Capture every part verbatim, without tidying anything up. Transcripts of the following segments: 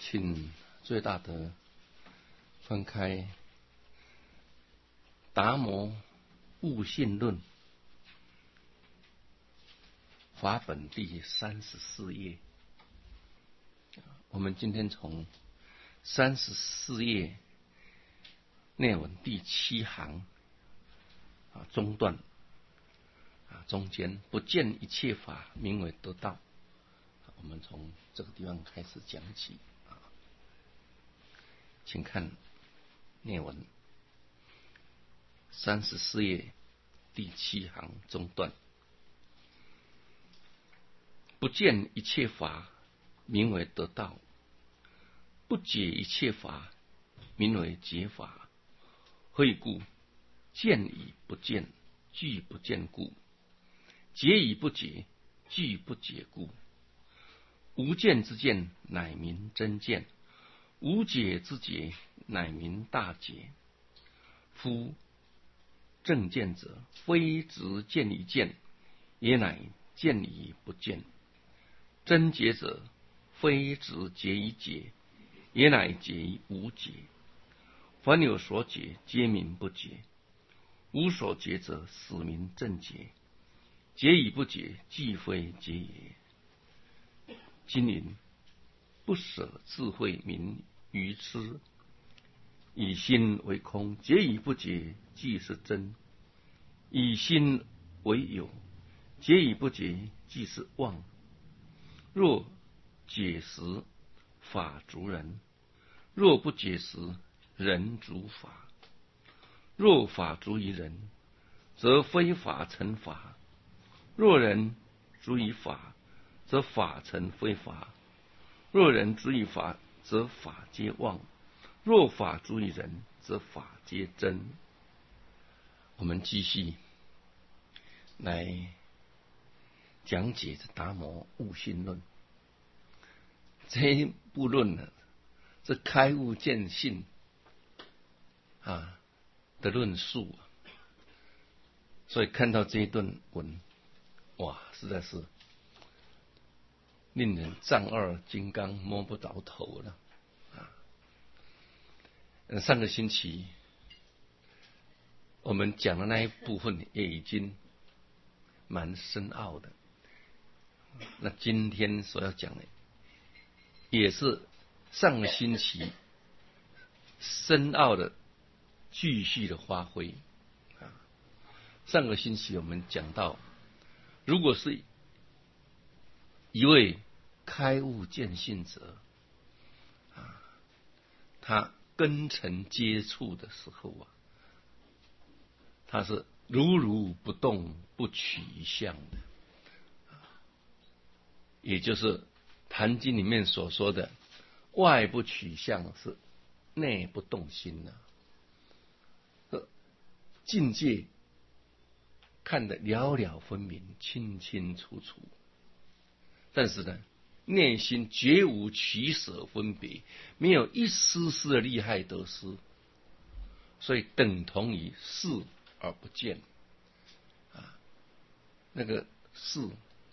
请最大德翻开《达摩悟性论》法本第三十四页。我们今天从三十四页内文第七行啊中段啊中间，不见一切法名为得道。我们从这个地方开始讲起啊，请看内文三十四页第七行中段，不见一切法名为得道，不解一切法名为解法。何以故？见以不见，具不见故；解以不解，具不解故。无见之见，乃名真见；无解之解，乃名大解。夫正见者，非直见以见，也乃见以不见；真解者，非直解以解，也乃解以无解。凡有所解，皆名不解；无所解者，实名正解。解以不解，即非解也。今云不舍智慧名愚痴，以心为空，解以不解，即是真；以心为有，解以不解，即是妄。若解时，法逐人；若不解时，人逐法。若法逐于人，则非法成法；若人逐于法，则法成非法；若人逐于法，则法皆妄；若法逐于人，则法皆真。我们继续来讲解这达摩悟性论。这一部论呢，是开悟见性啊的论述，所以看到这一段文，哇，实在是令人丈二金刚摸不着头了啊！上个星期我们讲的那一部分也已经蛮深奥的，那今天所要讲的也是上个星期深奥的继续的发挥啊！上个星期我们讲到，如果是一位开悟见性者啊，他根尘接触的时候啊，他是如如不动不取相的，也就是《坛经》里面所说的外不取相，是内不动心啊。境界看得了了分明，清清楚楚，但是呢，内心绝无取舍分别，没有一丝丝的利害得失，所以等同于视而不见啊。那个视，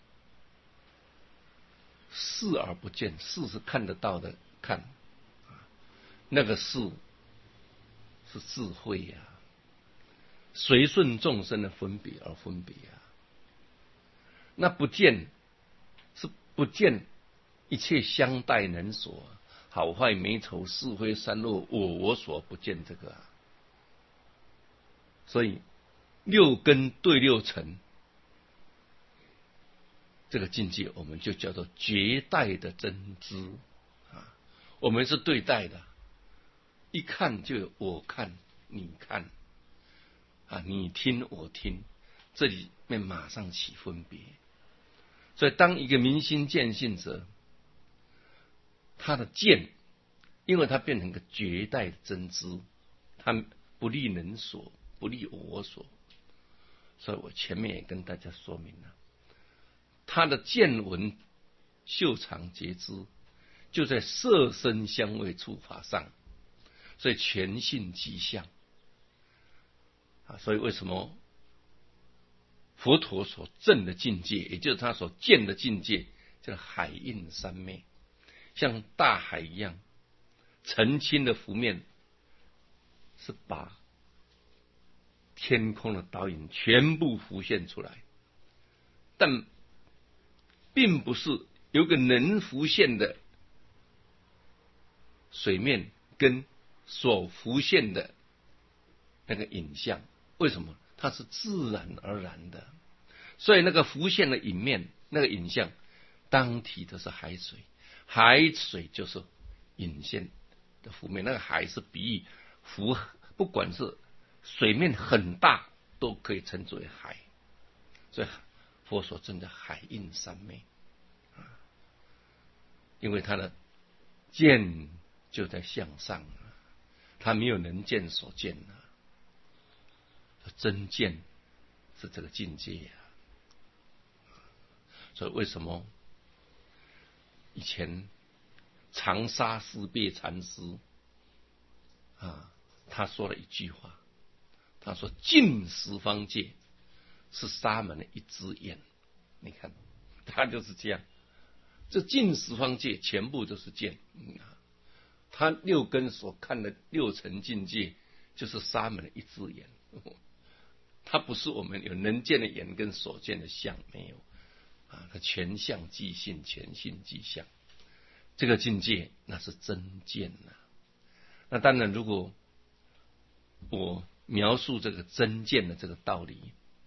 视而不见，视是看得到的看啊，那个视是智慧呀、啊。随顺众生的分别而分别啊，那不见是不见一切相待人所，好坏美丑是非善恶，我我所不见这个啊。所以六根对六尘这个境界，我们就叫做绝代的真知啊。我们是对待的，一看就有我看你看。啊，你听我听，这里面马上起分别。所以当一个明心见性者，他的见，因为他变成个绝代的真知，他不利人所，不利我所。所以我前面也跟大家说明了，他的见闻嗅尝觉知就在色声香味触法上，所以全性即相。所以为什么佛陀所证的境界，也就是他所见的境界，叫海印三昧， 像大海一样，澄清的湖面是把天空的倒影全部浮现出来，但并不是有个能浮现的水面跟所浮现的那个影像。为什么？它是自然而然的，所以那个浮现的影面，那个影像当体的是海水，海水就是影现的湖面。那个海是比喻浮，不管是水面很大都可以称之为海，所以佛所证的海印三昧，因为他的见就在向上，他没有能见所见啊，真见是这个境界啊。所以为什么以前长沙思别禅师啊，他说了一句话，他说尽十方界是沙门的一只眼。你看他就是这样，这尽十方界全部都是见，嗯、他六根所看的六尘境界就是沙门的一只眼，他不是我们有能见的眼跟所见的相，没有啊，他全相即性，全性即相，这个境界那是真见啊。那当然，如果我描述这个真见的这个道理，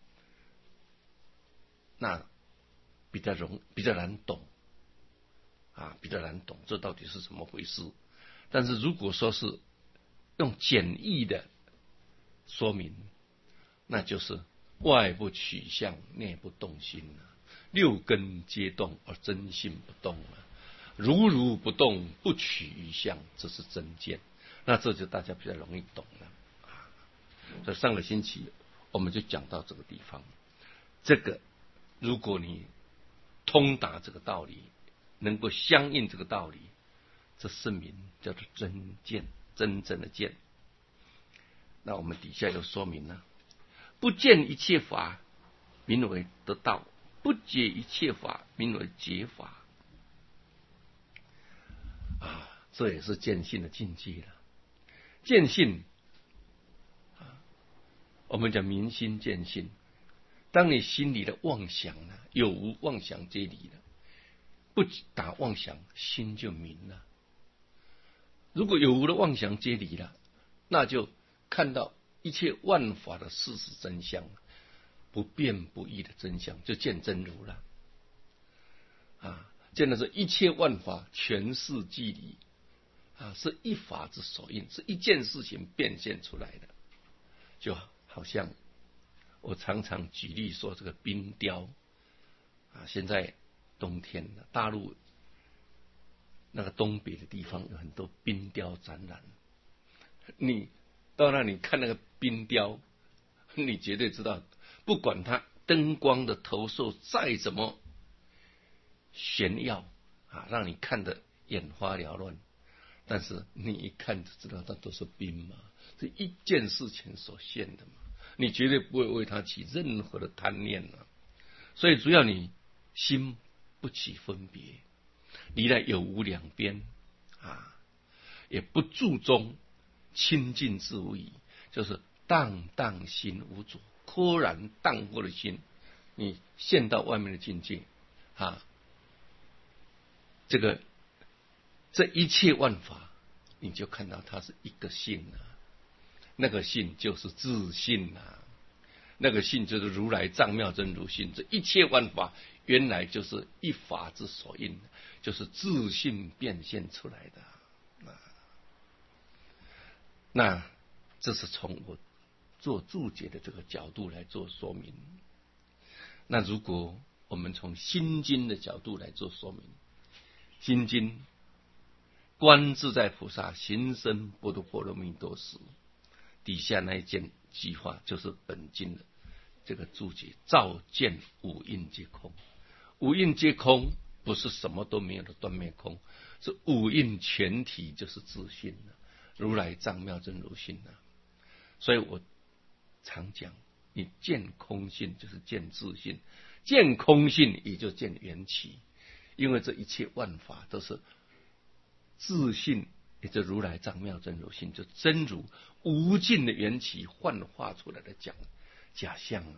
那比较容比较难懂啊，比较难懂这到底是怎么回事。但是如果说是用简易的说明，那就是外不取相，内不动心啊，六根皆动而真心不动啊，如如不动，不取于相，这是真见。那这就大家比较容易懂了啊。所以上个星期我们就讲到这个地方，这个如果你通达这个道理，能够相应这个道理，这是名叫做真见，真正的见。那我们底下又说明了，不见一切法名为得道，不解一切法名为解法啊，这也是见性的境界了。见性啊，我们讲明心见性，当你心里的妄想呢，有无妄想皆离了，不打妄想，心就明了。如果有无的妄想皆离了，那就看到一切万法的事实真相，不变不异的真相，就见真如了啊！见的是一切万法全是即离啊，是一法之所应，是一件事情变现出来的。就好像我常常举例说，这个冰雕啊，现在冬天了，大陆那个东北的地方有很多冰雕展览，你到那里看那个冰雕，你绝对知道，不管它灯光的投射再怎么炫耀啊，让你看得眼花缭乱，但是你一看就知道它都是冰嘛，是一件事情所现的嘛，你绝对不会为它起任何的贪念啊。所以只要你心不起分别，离了有无两边啊，也不注中清净自无疑，就是荡荡心无着，豁然荡过的心，你现到外面的境界啊，这个这一切万法，你就看到它是一个性啊，那个性就是自性啊，那个性就是如来藏妙真如性，这一切万法原来就是一法之所应，就是自性变现出来的。那这是从我做注解的这个角度来做说明。那如果我们从心经的角度来做说明，心经观自在菩萨行深般若波罗蜜多时，底下那一件句话就是本经的这个注解，照见五蕴皆空。五蕴皆空不是什么都没有的断灭空，是五蕴全体就是自性了，如来藏妙真如性啊。所以我常讲，你见空性就是见自性，见空性也就见缘起，因为这一切万法都是自信，也就如来藏妙真如性，就真如无尽的缘起幻化出来的假假象啊。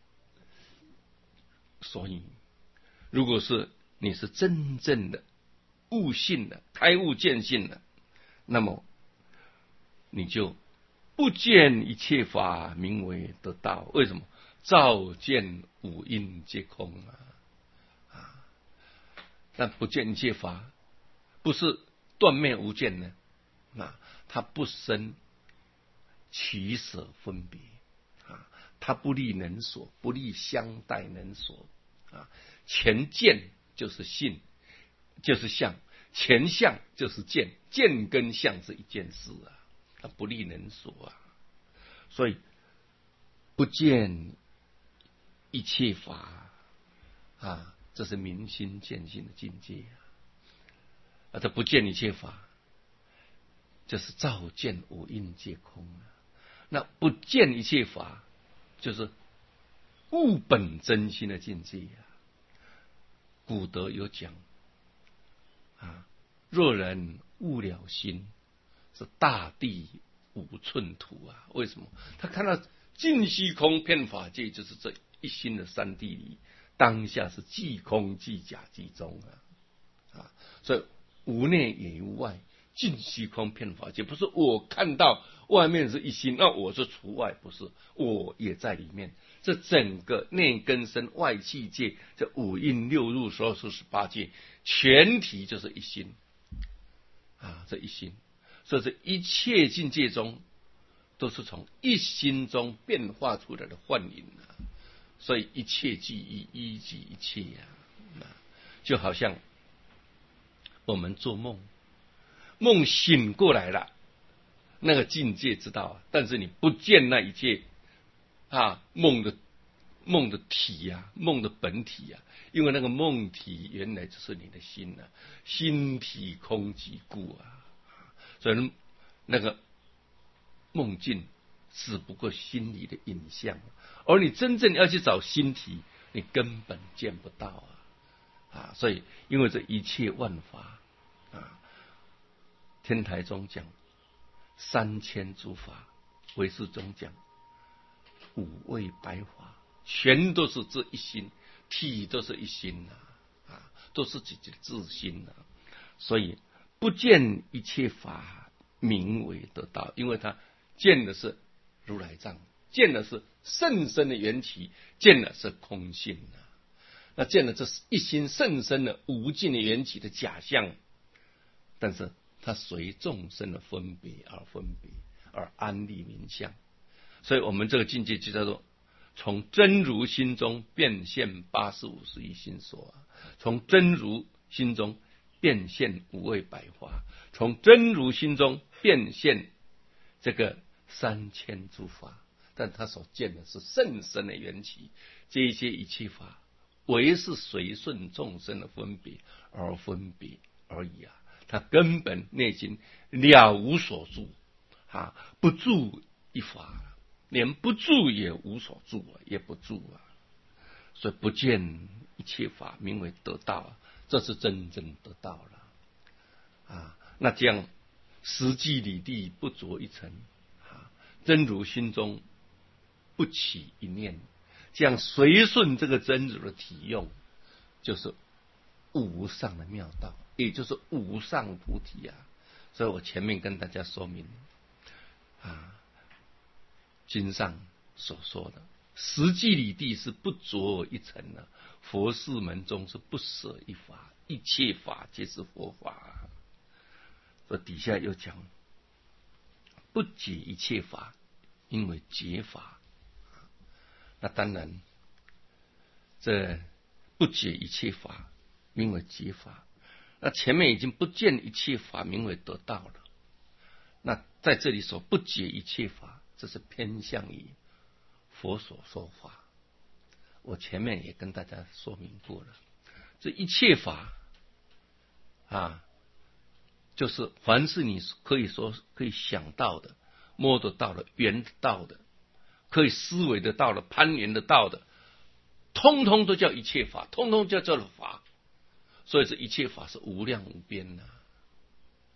所以，如果是你是真正的悟性的开悟见性的，那么你就不见一切法名为得道。为什么？照见五蕴皆空啊！啊，但不见一切法，不是断灭无间呢？啊，它不生取舍分别啊，它不立能所，不立相待能所啊。前见就是性，就是相；前相就是见，见跟相是一件事啊，它不立能所啊。所以不见一切法啊，这是明心见性的境界啊。啊，这不见一切法，就是照见五蕴皆空啊。那不见一切法，就是悟本真心的境界啊。古德有讲啊，若人悟了心，是大地五寸土啊。为什么？他看到尽虚空遍法界，就是这一心的三谛里，当下是即空即假即中啊啊！所以无内也无外，尽虚空遍法界，不是我看到外面是一心，那我是除外，不是，我也在里面。这整个内根身外气界，这五蕴六入所有十八界，全体就是一心啊！这一心，所以这一切境界中，都是从一心中变化出来的幻影啊！所以一切即一，一即一切呀、啊！就好像我们做梦，梦醒过来了，那个境界知道啊，但是你不见那一切啊，梦的梦的体呀、啊，梦的本体呀、啊，因为那个梦体原来就是你的心啊，心体空即故啊，所以那个梦境只不过心里的影像，而你真正要去找心体，你根本见不到啊啊！所以因为这一切万法啊，天台中讲三千诸法，唯识中讲五味百法，全都是这一心，体都是一心啊，啊，都是自己的自心啊。所以不见一切法名为得道，因为他见的是如来藏，见的是甚深的缘起，见的是空性啊。那见的这是一心甚深的无尽的缘起的假象，但是它随众生的分别而分别，而安立名相。所以我们这个境界就叫做从真如心中变现八十五十一心所，从真如心中变现五味百法，从真如心中变现这个三千诸法。但他所见的是甚深的缘起，这些一切法唯是随顺众生的分别而分别而已啊！他根本内心了无所住啊，不住一法，连不住也无所住啊，也不住啊。所以不见一切法名为得道啊，这是真正得道了啊！那这样实际理地不着一尘啊，真如心中不起一念，这样随顺这个真如的体用，就是无上的妙道，也就是无上菩提啊。所以我前面跟大家说明啊，经上所说的实际理地是不着一尘的，佛事门中是不舍一法，一切法皆是佛法。这底下又讲不解一切法，因为解法。那当然，这不解一切法名为解法。那前面已经不见一切法名为得道了。那在这里说不解一切法，这是偏向于佛所说法。我前面也跟大家说明过了，这一切法啊，就是凡是你可以说可以想到的、摸得到的、缘得到的、可以思维得到的、攀缘得到的，通通都叫一切法，通通叫做法。所以这一切法是无量无边的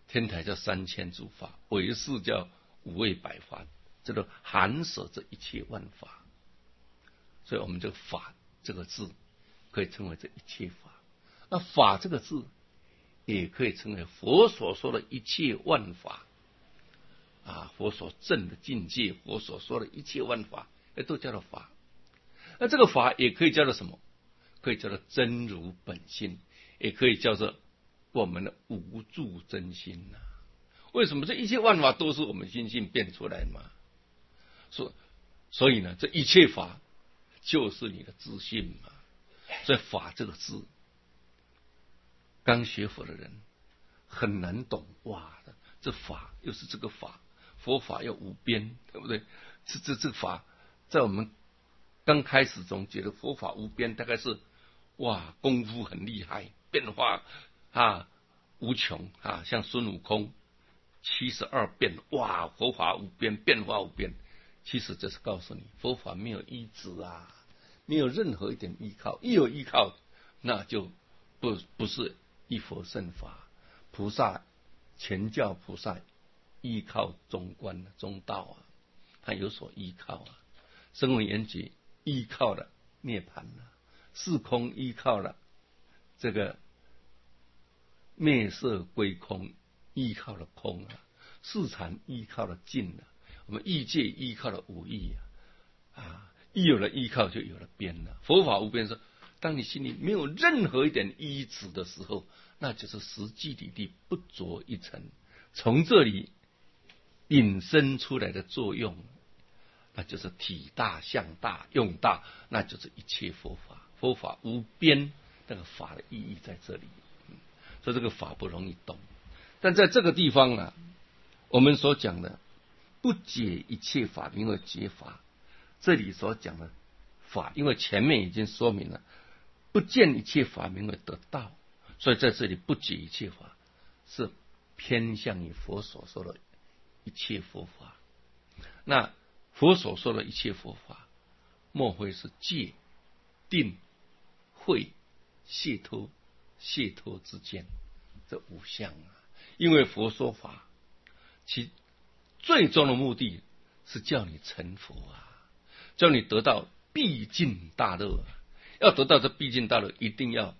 天台叫三千诸法，唯识叫五味百法，这都含摄这一切万法。所以我们这个法这个字可以称为这一切法。那法这个字也可以称为佛所说的一切万法啊，佛所证的境界，佛所说的一切万法，都叫做法。那这个法也可以叫做什么？可以叫做真如本性，也可以叫做我们的无住真心呐、啊。为什么这一切万法都是我们心性变出来嘛？所所以呢，这一切法就是你的自信嘛。所以法这个字，刚学佛的人很难懂。哇，这法又是这个法，佛法又无边，对不对？这这这个法，在我们刚开始中觉得佛法无边，大概是哇功夫很厉害，变化啊无穷啊，像孙悟空七十二变，哇佛法无边，变化无边。其实这是告诉你，佛法没有依止啊，没有任何一点依靠，一有依靠，那就不不是一佛圣法。菩萨全教菩萨依靠中观中道啊，他有所依靠啊。声闻缘觉依靠了涅槃了，四空依靠了这个灭色归空，依靠了空啊。四禅依靠了净了，我们欲界依靠了无义啊。啊，一有了依靠就有了边了。佛法无边说，当你心里没有任何一点依止的时候，那就是实际里地不着一尘，从这里引申出来的作用，那就是体大相大用大，那就是一切佛法。佛法无边，那个法的意义在这里。嗯、所以这个法不容易懂，但在这个地方啊，我们所讲的不解一切法名为解法，这里所讲的法，因为前面已经说明了，不见一切法名为得道，所以在这里不解一切法是偏向于佛所说的一切佛法。那佛所说的一切佛法，莫非是戒、定、慧、解脱、解脱之间这五项啊？因为佛说法，其最终的目的是叫你成佛啊，叫你得到毕竟大乐。要得到这毕竟大乐，一定要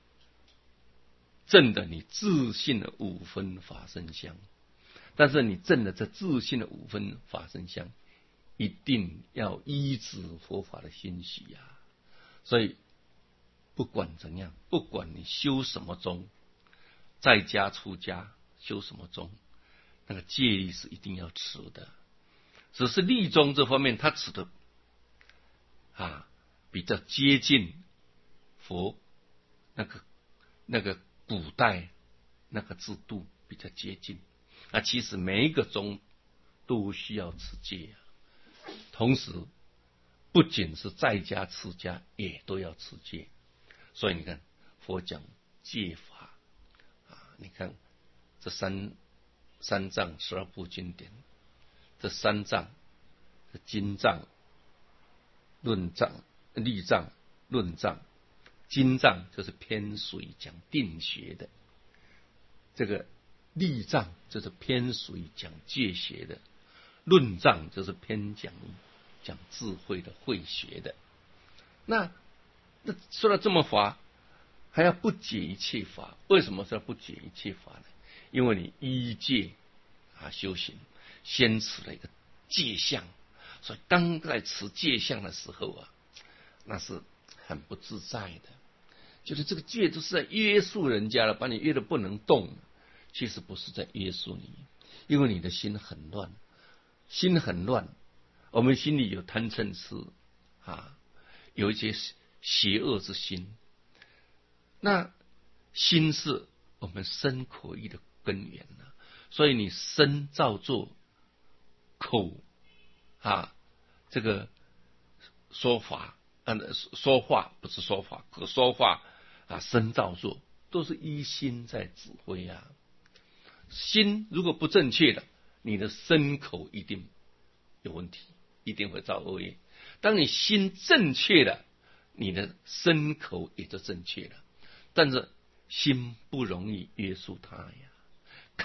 证得你自信的五分法身相。但是你证了这自信的五分法身相，一定要依止佛法的心许啊。所以不管怎样，不管你修什么宗，在家出家修什么宗，那个戒律是一定要持的。只是律宗这方面，他持的啊比较接近佛那个那个古代那个制度比较接近。那其实每一个宗都需要持戒啊，同时不仅是在家持家，也都要持戒。所以你看佛讲戒法啊，你看这三三藏十二部经典，这三藏这经藏、论藏、律藏、论藏。经藏就是偏属于讲定学的，这个律藏就是偏属于讲戒学的，论藏就是偏讲讲智慧的慧学的。那那说了这么法，还要不解一切法。为什么说不解一切法呢？因为你依戒啊修行，先持了一个戒相，所以刚在持戒相的时候啊，那是很不自在的。就是这个戒就是在约束人家了，把你约得不能动。其实不是在约束你，因为你的心很乱，心很乱。我们心里有贪嗔痴啊，有一些邪恶之心。那心是我们身口意的根源啊，所以你身造作，口啊这个说法，嗯，说话不是说法，可说话啊，身造作都是依心在指挥啊。心如果不正确的，你的身口一定有问题，一定会造恶业。当你心正确了，你的身口也就正确了。但是心不容易约束它呀，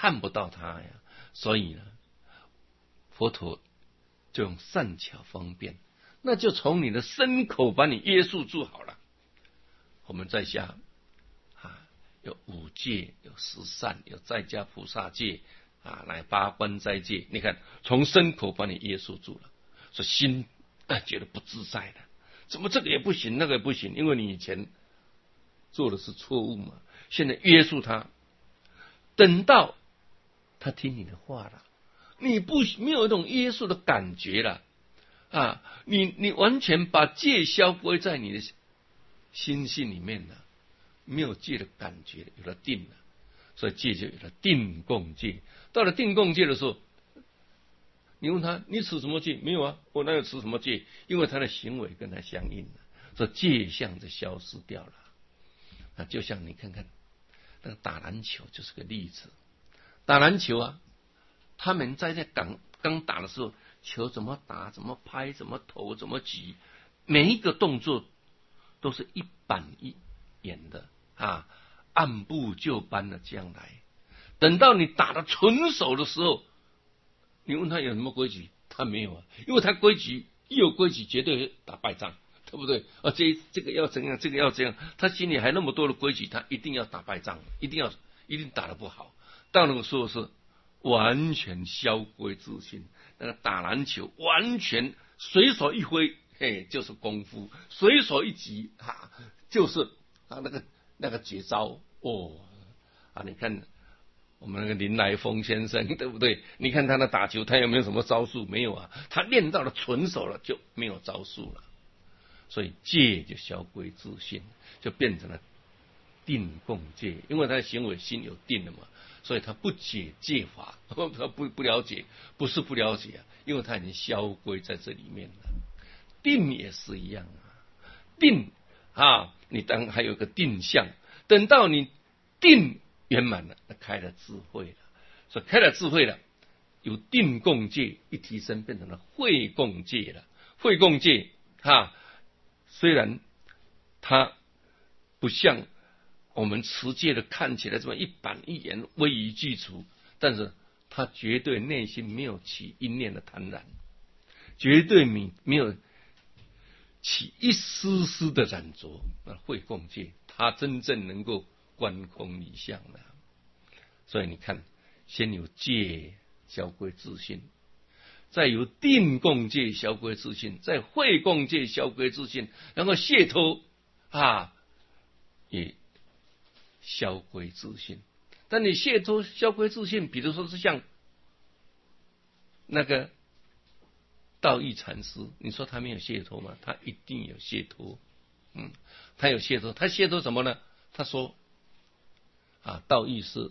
看不到他呀。所以呢，佛陀就用善巧方便，那就从你的身口把你约束住好了。我们在下啊，有五戒，有十善，有在家菩萨戒啊，乃八关斋戒。你看，从身口把你约束住了，所以心啊觉得不自在的。怎么这个也不行，那个也不行？因为你以前做的是错误嘛，现在约束他，等到他听你的话了，你不没有一种约束的感觉了啊！你你完全把戒消归在你的心性里面了，没有戒的感觉，有了定了，所以戒就有了定共戒。到了定共戒的时候，你问他你持什么戒？没有啊，我哪有持什么戒？因为他的行为跟他相应了，所以戒相就消失掉了。啊，就像你看看那个打篮球就是个例子。打篮球啊，他们在在刚刚打的时候，球怎么打，怎么拍，怎么投，怎么举，每一个动作都是一板一眼的啊，按部就班的这样来。等到你打的纯熟的时候，你问他有什么规矩，他没有啊，因为他规矩一有规矩，绝对会打败仗，对不对？啊，这这个要怎样，这个要这样，他心里还那么多的规矩，他一定要打败仗，一定要一定打得不好。到那个时候是完全消归自信，那个打篮球完全随手一挥，嘿，就是功夫；随手一击，哈，就是啊那个那个绝招哦啊！你看我们那个林来疯先生，对不对？你看他的打球，他有没有什么招数？没有啊，他练到了纯手了，就没有招数了。所以戒就消归自信，就变成了定共戒，因为他的行为心有定了嘛。所以他不解戒法，他不不了解，不是不了解啊，因为他已经消归在这里面了。定也是一样啊，定啊，你当还有个定相，等到你定圆满了，开了智慧了，所以开了智慧了，由定共戒一提升，变成了慧共戒了。慧共戒啊，虽然它不像我们持戒的看起来这么一板一眼、威仪具足，但是他绝对内心没有起一念的贪婪，绝对没没有起一丝丝的染着。那慧共戒，他真正能够观空理相了。所以你看，先有戒消归自信，再由定共戒消归自信，再慧共戒消归自信，然后解脱啊，也消归自信。但你解脱消归自信，比如说是像那个道义禅师，你说他没有解脱吗？他一定有解脱。嗯，他有解脱，他解脱什么呢？他说啊，道义是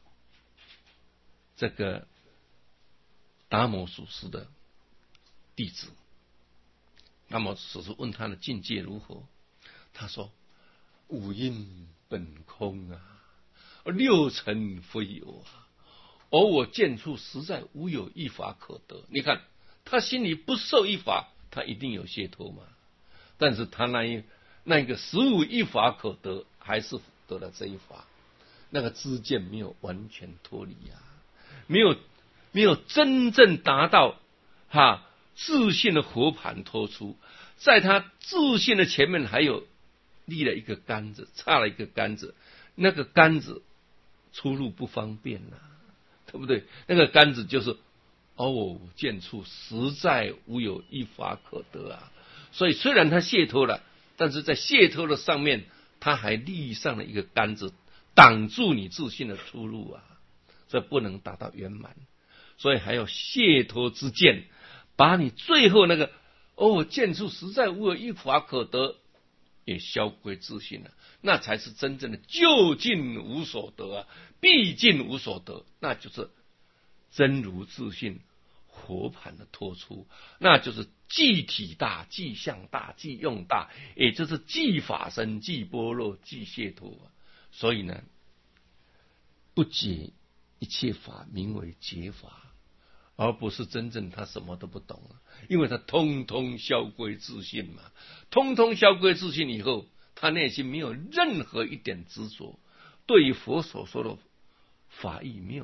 这个达摩祖师的弟子。那么祖师问他的境界如何，他说五阴本空啊，六尘非有啊，而我见处实在无有一法可得。你看他心里不受一法，他一定有解脱嘛。但是他那一那个实无一法可得，还是得了这一法，那个知见没有完全脱离啊，没有没有真正达到哈自信的活盘脱出，在他自信的前面还有立了一个杆子，插了一个杆子，那个杆子出入不方便啊，对不对？那个杆子就是哦，见处实在无有一法可得啊。所以虽然他解脱了，但是在解脱的上面，他还立上了一个杆子，挡住你自信的出路啊，所以不能达到圆满。所以还要解脱之见，把你最后那个哦，见处实在无有一法可得，也消归自信了，那才是真正的究竟无所得啊，毕竟无所得，那就是真如自信活盘的脱出，那就是既体大、既相大、既用大，也就是既法身、既般若、既解脱。所以呢，不解一切法名为解法，而不是真正他什么都不懂了，因为他通通消归自信嘛，通通消归自信以后，他内心没有任何一点执着，对于佛所说的法义没有一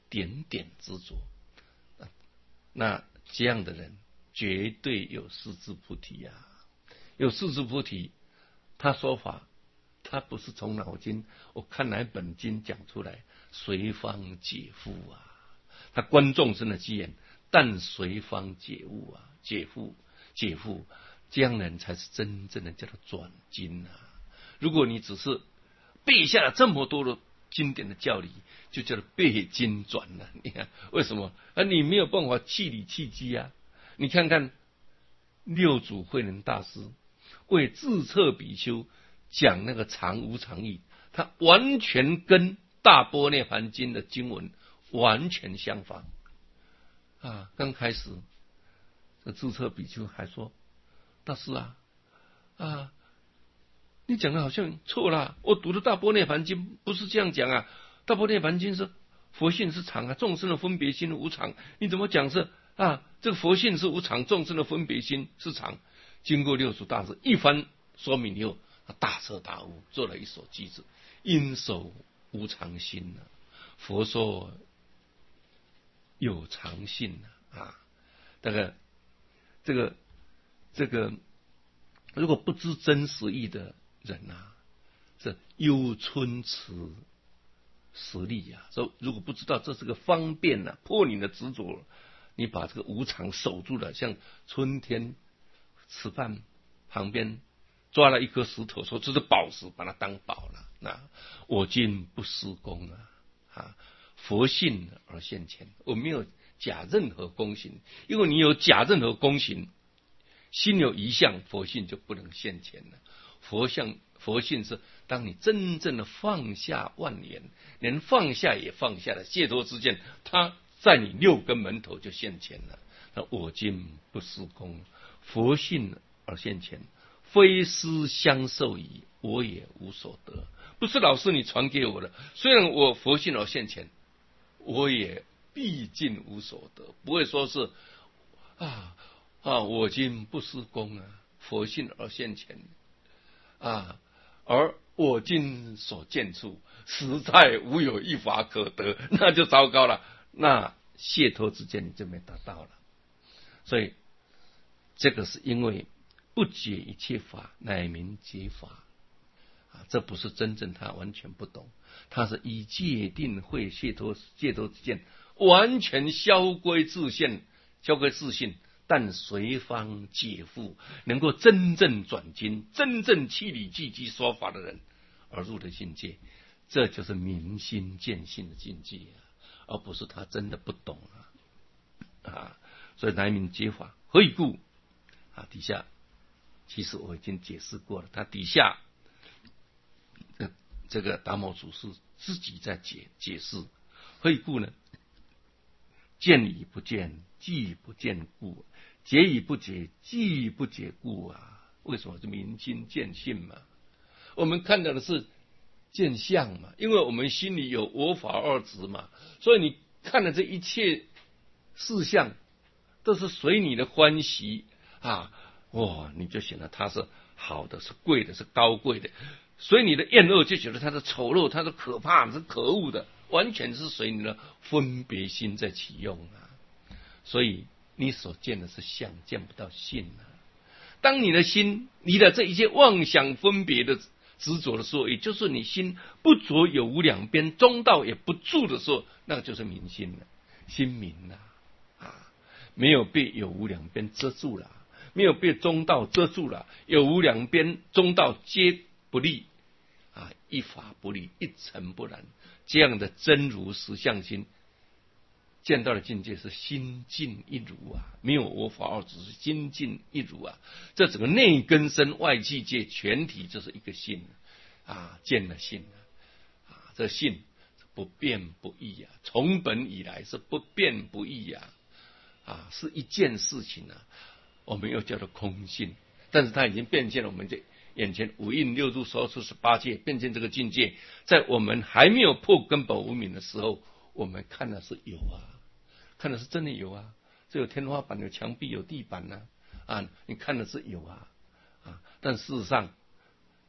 点点执着，那这样的人绝对有四智菩提啊！有四智菩提，他说法，他不是从脑筋，我看哪本经讲出来，随方解缚啊！他观众生的机缘，但随方解悟啊，解缚解缚，这样人才是真正的叫做转经啊！如果你只是背下了这么多的经典的教理，就叫做背经转了。你看为什么？而你没有办法气理气机啊！你看看六祖慧能大师为自测比丘讲那个常无常义，他完全跟大般涅盘经的经文完全相反啊！刚开始这自测比丘还说：“大师啊啊，你讲的好像错了，我读的大般涅盘经不是这样讲啊！大般涅盘经是佛性是常啊，众生的分别心无常，你怎么讲是啊？这个佛性是无常，众生的分别心是常。”经过六祖大师一番说明以后，他大彻大悟，做了一首偈子：因守无常心啊，佛说有常性啊！这个这个这个，如果不知真实义的人啊，是忧春词实力啊。所以如果不知道这是个方便啊，破你的执着，你把这个无常守住了，像春天吃饭旁边抓了一颗石头，说这是宝石，把它当宝了。那我今不施功啊，啊，佛性而现前，我没有假任何功行，因为你有假任何功行，心有一相，佛性就不能现前了。佛相佛性是当你真正的放下万缘，连放下也放下了，解脱之见，它在你六根门头就现前了。那我今不施功，佛性而现前，非师相授矣，我也无所得。不是老师你传给我的，虽然我佛性而现前，我也毕竟无所得。不会说是啊啊，我今不施功啊，佛性而现前啊，而我今所见处，实在无有一法可得，那就糟糕了，那解脱之见你就没达到了。所以这个是因为不解一切法，乃名解法啊，这不是真正他完全不懂，他是以戒定慧解脱解脱之见，完全消归自性，消归自性，但随方解缚，能够真正转经，真正气理气机说法的人而入的境界，这就是明心见性的境界啊，而不是他真的不懂啊啊！所以乃名解法，何以故啊？底下其实我已经解释过了，他底下这这个达摩祖师自己在解解释，何以故呢？见已不见，即不见故；解已不解，即不解故啊！为什么是明心见性嘛？我们看到的是见相嘛，因为我们心里有我法二执嘛，所以你看的这一切事项都是随你的欢喜啊，哇，你就显得它是好的，是贵的，是高贵的，所以你的厌恶就觉得它是丑陋，它是可怕，是可恶的，完全是随你的分别心在起用啊。所以你所见的是相，见不到性啊。当你的心离了这一切妄想分别的执着的时候，也就是你心不着有无两边，中道也不住的时候，那个就是明心了，心明了啊，没有被有无两边遮住了，没有被中道遮住了，有无两边中道皆不利啊，一法不立，一尘不染，这样的真如实相心见到的境界是心净一如啊，没有我法二执，是心净一如啊。这整个内根身外气界全体就是一个性啊，见了性啊，这性不变不异啊，从本以来是不变不异啊，啊，是一件事情啊，我们又叫做空性，但是它已经变现了我们这眼前五蕴六入所处十八界，变现这个境界，在我们还没有破根本无明的时候，我们看的是有啊，看的是真的有啊，这有天花板，有墙壁，有地板呢 啊, 啊，你看的是有啊啊，但事实上，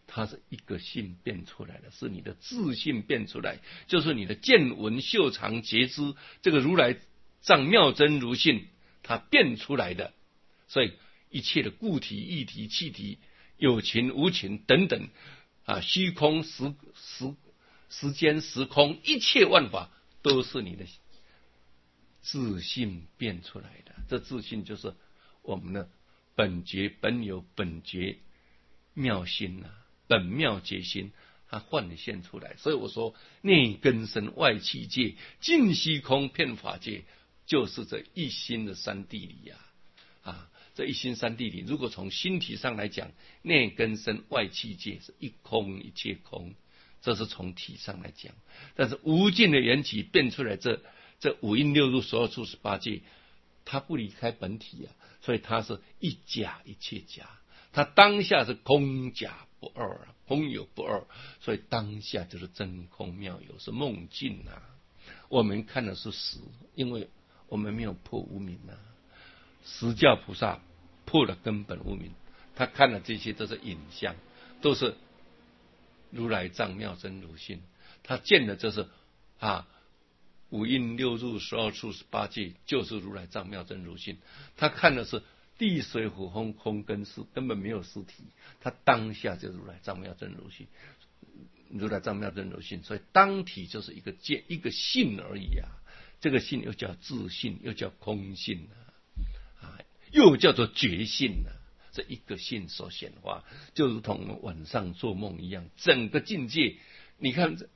它是一个性变出来的，是你的自性变出来，就是你的见闻嗅尝觉知，这个如来藏妙真如性它变出来的。所以一切的固体、液体、气体、有情无情等等啊，虚空时时时间时空，一切万法都是你的自性变出来的。这自性就是我们的本觉本有本觉妙心啊，本妙觉心，它幻现出来。所以我说内根身外气界，尽虚空遍法界，就是这一心的三谛里啊啊，这一心三谛里，如果从心体上来讲，内根身外气界是一空一切空，这是从体上来讲。但是无尽的缘起变出来这这五阴六入所有处十八界，它不离开本体啊，所以它是一假一切假，它当下是空假不二，空有不二，所以当下就是真空妙有，是梦境啊。我们看的是实，因为我们没有破无明啊。实教菩萨破了根本无明，他看了这些都是影像，都是如来藏妙真如性，他见的就是啊五阴六入十二处十八界，就是如来藏妙真如性。他看的是地水火风空跟识，根本没有实体，他当下就是如来藏妙真如性，如来藏妙真如性，所以当体就是一个见一个性而已啊。这个性又叫自性，又叫空性啊，啊又叫做觉性啊。这一个性所显化，就如同我们晚上做梦一样，整个境界，你看这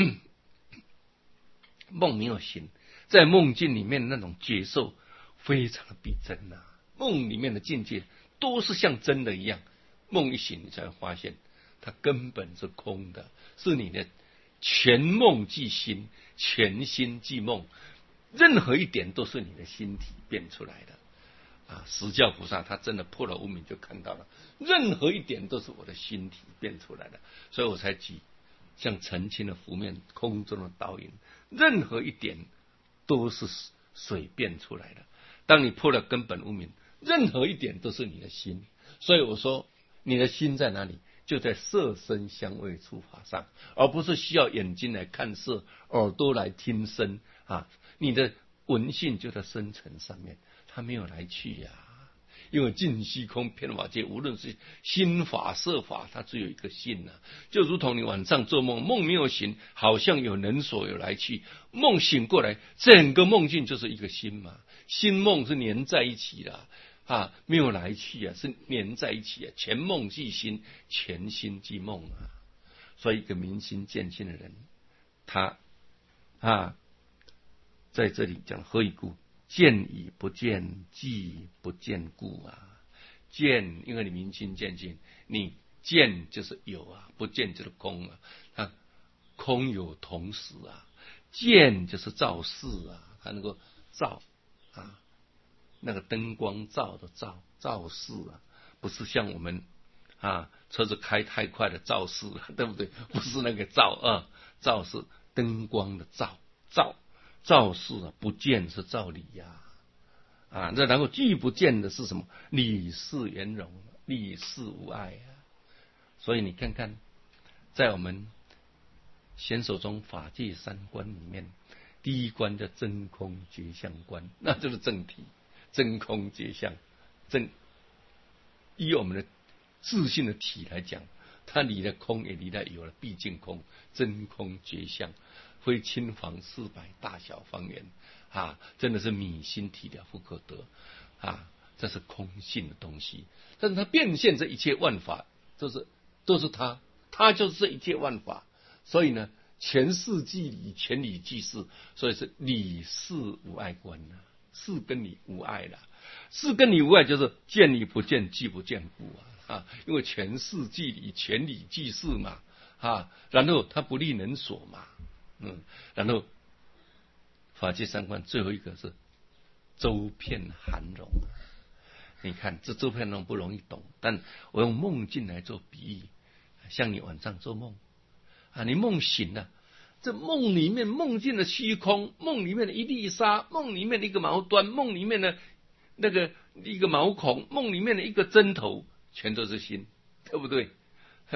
梦没有醒，在梦境里面那种觉受非常的逼真啊，梦里面的境界都是像真的一样，梦一醒你才会发现它根本是空的，是你的全梦即心，全心即梦，任何一点都是你的心体变出来的啊！实教菩萨他真的破了无明，就看到了任何一点都是我的心体变出来的，所以我才举像澄清的湖面，空中的倒影，任何一点都是水变出来的。当你破了根本无明，任何一点都是你的心。所以我说你的心在哪里？就在色声香味触法上，而不是需要眼睛来看色，耳朵来听声啊。你的闻性就在声尘上面，它没有来去呀、啊。因为尽虚空遍法界，无论是心法色法，它只有一个性啊。就如同你晚上做梦，梦没有醒，好像有能所有来去，梦醒过来，整个梦境就是一个心嘛。心梦是连在一起的啊，没有来去啊，是连在一起啊。全梦即心，全心即梦啊。所以一个明心见性的人，他啊在这里讲何以故？见已不见，即不见故啊。见，因为你明心见性，你见就是有啊，不见就是空啊。它空有同时啊。见就是照视啊，它能够照啊，那个灯光照的照照视啊，不是像我们啊车子开太快的照视，对不对？不是那个照啊，照是灯光的照照。照视啊，不见是照理呀、啊，啊，这然后既不见的是什么？理事圆融，理事无碍啊。所以你看看，在我们显手中法界三观里面，第一关叫真空觉相观，那就是正体，真空觉相。真以我们的自信的体来讲，它离了空也离了有了，毕竟空，真空觉相。非亲房四百大小方圆啊，真的是米心体了不可得啊！这是空性的东西，但是它变现这一切万法，都是都是它，它就是这一切万法。所以呢，全事即理，全理即事，所以是理事无碍观啊，事跟理无碍了。事跟理无碍就是见理不见，即不见故啊！啊，因为全事即理，全理即事嘛啊，然后它不立能所嘛。嗯，然后法界三观最后一个是周遍含容。你看这周遍含容不容易懂，但我用梦境来做比喻，像你晚上做梦啊，你梦醒了，这梦里面梦境的虚空，梦里面的一粒沙，梦里面的一个毛端，梦里面的那个一个毛孔，梦里面的一个针头，全都是心，对不对？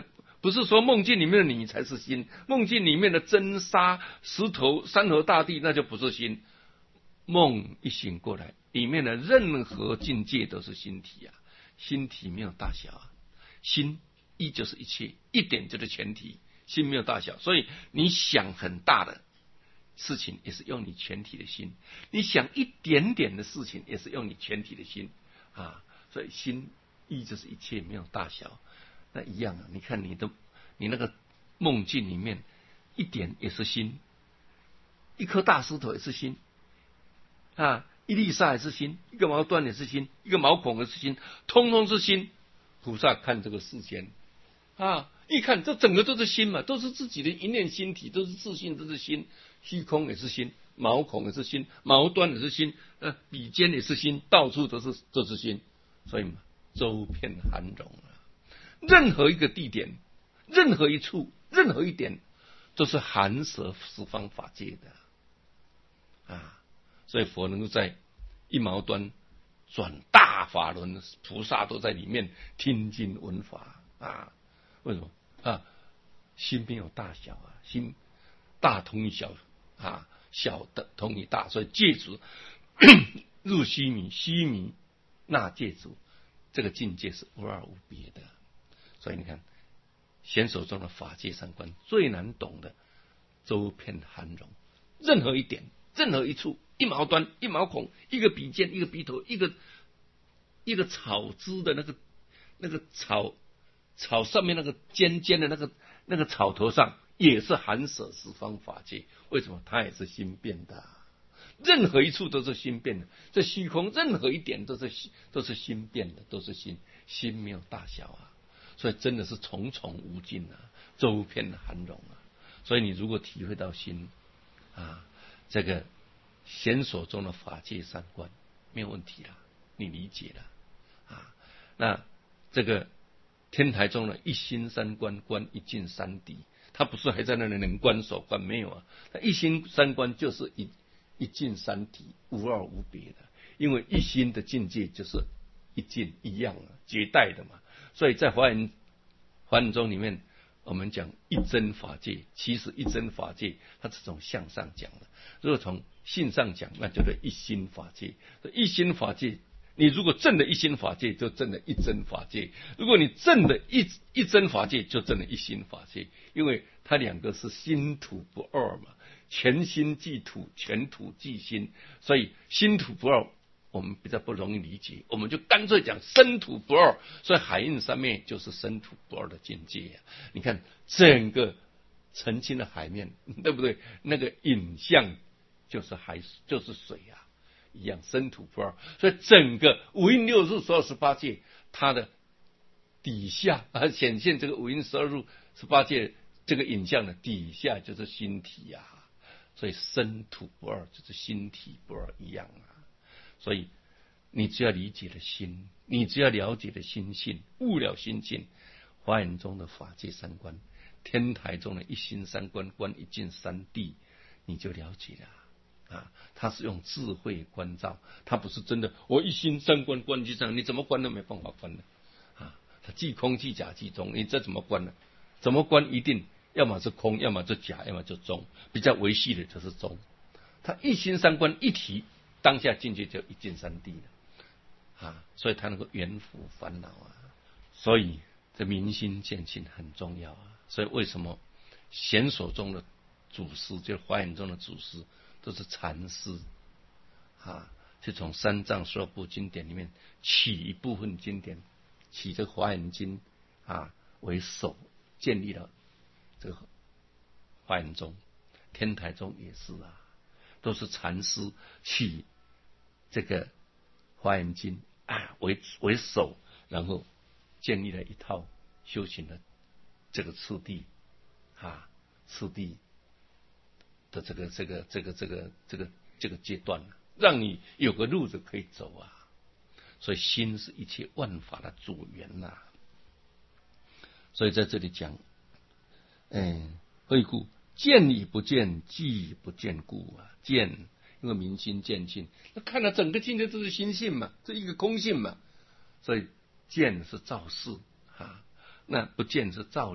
不是说梦境里面的你才是心，梦境里面的真沙、石头、山河大地，那就不是心。梦一醒过来，里面的任何境界都是心体啊，心体没有大小啊，心一就是一切，一点就是全体，心没有大小，所以你想很大的事情也是用你全体的心，你想一点点的事情也是用你全体的心啊，所以心一就是一切，没有大小。那一样啊，你看你的你那个梦境里面，一点也是心，一颗大石头也是心啊，一粒沙也是心，一个毛端也是心，一个毛孔也是心，通通是心。菩萨看这个世间啊，一看这整个都是心嘛，都是自己的一念心体，都是自信，都是心。虚空也是心，毛孔也是心，毛端也是心，呃，笔尖也是心，到处都是都是心。所以嘛，周遍含容啊，任何一个地点，任何一处，任何一点，都是含摄十方法界的啊。所以佛能够在一毛端转大法轮，菩萨都在里面听经闻法啊。为什么啊？心没有大小啊，心大同于小啊，小的同于大，所以戒足入须弥，须弥那戒足，这个境界是无二无别的。所以你看，显手中的法界三观最难懂的，周遍含容，任何一点，任何一处，一毛端，一毛孔，一个笔尖，一个笔头，一个一个草枝的那个那个草草上面那个尖尖的那个那个草头上，也是含摄十方法界。为什么？它也是心变的，任何一处都是心变的。这虚空任何一点都是都是心变的，都是心，心没有大小啊。所以真的是重重无尽啊，周遍含容啊。所以你如果体会到心啊，这个显所中的法界三观没有问题了，你理解了啊。那这个天台中的一心三观，观一境三谛，他不是还在那里能观守观，没有啊。他一心三观就是一一境三谛，无二无别的。因为一心的境界就是一境一样啊，绝代的嘛。所以在华严华严宗里面，我们讲一真法界，其实一真法界它是从向上讲的，如果从性上讲，那叫做一心法界。一心法界，你如果证了一心法界，就证了一真法界；如果你证了一一真法界，就证了一心法界。因为它两个是心土不二嘛，全心即土，全土即心，所以心土不二我们比较不容易理解，我们就干脆讲身土不二。所以海印三昧就是身土不二的境界啊。你看整个澄清的海面，对不对？那个影像就是海，就是水啊，一样身土不二。所以整个五蕴六入十二十八界，它的底下啊，显现这个五蕴十二入十八界这个影像的底下就是心体啊。所以身土不二就是心体不二一样啊。所以你只要理解了心，你只要了解了心性，悟了心性，华严中的法界三观，天台中的一心三观，观一境三谛，你就了解了啊。他是用智慧观照，他不是真的我一心三观观就这样，你怎么观都没办法观的啊。他即空即假即中，你这怎么观呢？怎么观一定要么是空，要么是假，要么就中，比较维系的就是中。他一心三观一体，当下境界就一境三谛了啊，所以他能够圆伏烦恼啊。所以这明心见性很重要啊。所以为什么显所中的祖师，就是华严中的祖师，都是禅师啊？就从三藏十二部经典里面取一部分经典，取这华严经啊为首，建立了这个华严宗。天台宗也是啊，都是禅师取这个华严经啊为为首，然后建立了一套修行的这个次第啊，次第的这个这个这个这个这个这个阶段，让你有个路子可以走啊。所以心是一切万法的主源呐、啊。所以在这里讲，嗯，何以故？见已不见，即已不见故啊。见因为明心见性，那看了整个境界都是心性嘛，这一个空性嘛。所以见是造事啊，那不见是造理，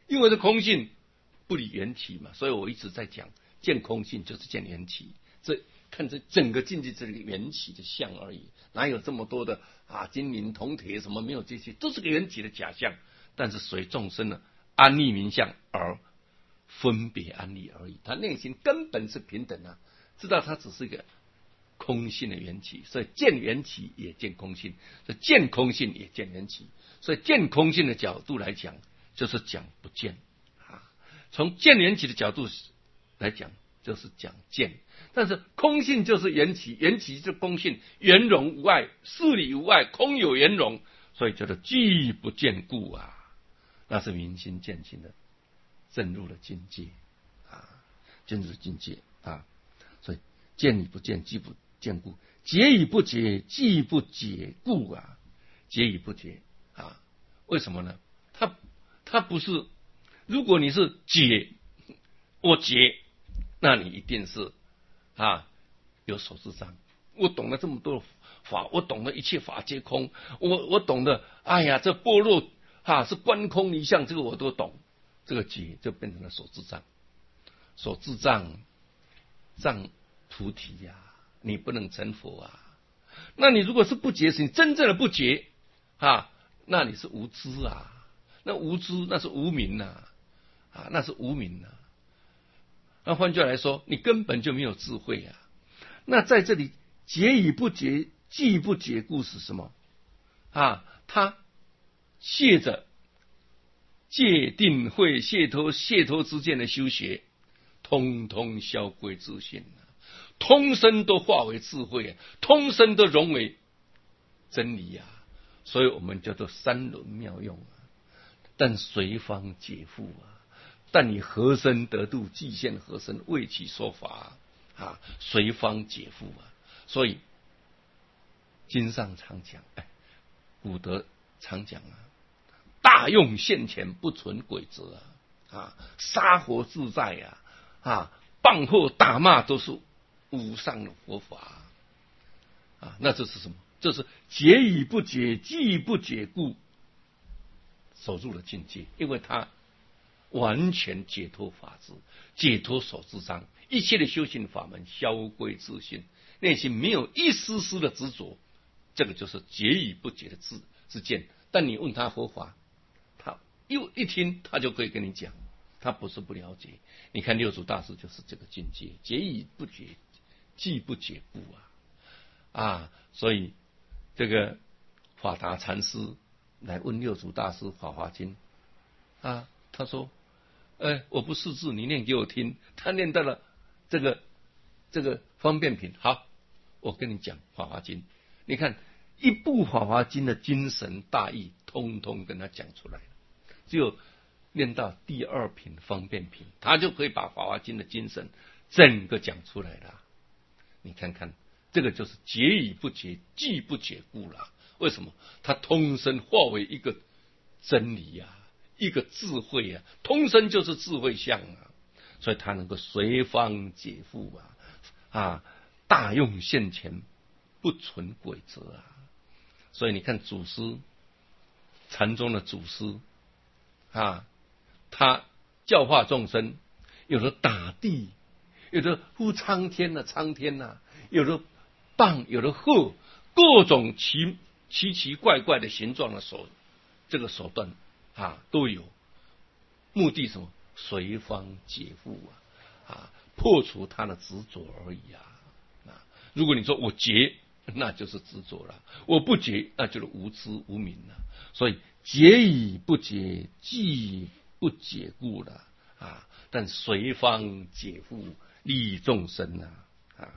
因为这空性不离缘起嘛，所以我一直在讲见空性就是见缘起。这看这整个境界这个缘起的相而已，哪有这么多的啊金银铜铁什么没有这些，都是个缘起的假象。但是随众生呢安立名相而分别安立而已，他内心根本是平等啊，知道它只是一个空性的缘起，所以见缘起也见空性，所以见空性也见缘起。所以见空性的角度来讲，就是讲不见啊；从见缘起的角度来讲，就是讲见。但是空性就是缘起，缘起是空性，圆融无碍，事理无碍，空有圆融，所以叫做既不见故啊，那是明心见性的证入了境界啊，进入境界啊。所以见与不见，既不见故；解与不解，既不解故啊。解与不解啊，为什么呢？他他不是，如果你是解，我解，那你一定是啊有所知障。我懂了这么多法，我懂得一切法皆空，我我懂得，哎呀，这般若啊是观空离相，这个我都懂。这个解就变成了所知障，所知障障菩提呀、啊，你不能成佛啊。那你如果是不解，是你真正的不解啊，那你是无知啊，那无知那是无明呐，啊，那是无明呐。那换句话来说，你根本就没有智慧啊。那在这里解与不解，既不解故是什么啊？他借着戒定慧解脱解脱之见的修学，通通消归自性啊，通身都化为智慧啊，通身都融为真理啊。所以我们叫做三轮妙用啊。但随方解缚啊，但你何身得度，即现何身，为其说法啊，随方解缚啊。所以经上常讲，哎，古德常讲啊，大用现前，不存鬼则啊，啊，杀活自在啊，啊，棒喝打骂都是无上的佛法啊。那这是什么？这是解与不解，既不解故，守住了境界，因为他完全解脱法执，解脱所知障，一切的修行法门消归自性，内心没有一丝丝的执着，这个就是解与不解的知之见。但你问他佛法，他又一听，他就可以跟你讲，他不是不了解。你看六祖大师就是这个境界，解与不解，既不解故啊啊！所以这个法达禅师来问六祖大师《法华经》啊，他说：“哎，我不识字，你念给我听。”他念到了这个这个方便品，好，我跟你讲《法华经》，你看一部《法华经》的精神大义，通通跟他讲出来了。只有念到第二品方便品，他就可以把《法华经》的精神整个讲出来了。你看看，这个就是解与不解，既不解故了。为什么？他通身化为一个真理呀、啊，一个智慧啊，通身就是智慧相啊，所以他能够随方解缚啊，啊，大用现前，不存鬼则啊。所以你看祖师禅宗的祖师啊，他教化众生，有的打地，有的呼苍天呐、啊，苍天呐、啊，有的棒，有的鹤，各种奇奇奇怪怪的形状的手，这个手段啊都有，目的什么？随方解缚啊，啊，破除他的执着而已啊。啊，如果你说我解，那就是执着了；我不解，那就是无知无明了。所以解与不解，既不解故了啊。但随方解缚，利众生啊啊。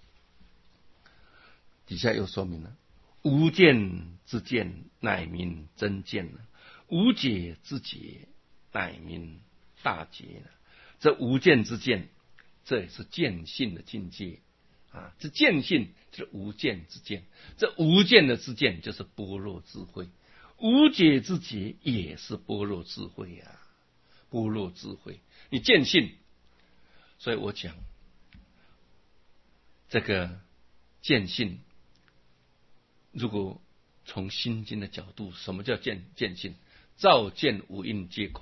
底下又说明了：无见之见，乃名真见了；无解之解，乃名大解了。这无见之见，这也是见性的境界啊。这见性就是无见之见，这无见的之见就是般若智慧，无解之解也是般若智慧啊。般若智慧，你见性，所以我讲这个见性。如果从心经的角度，什么叫见见性？照见五蕴皆空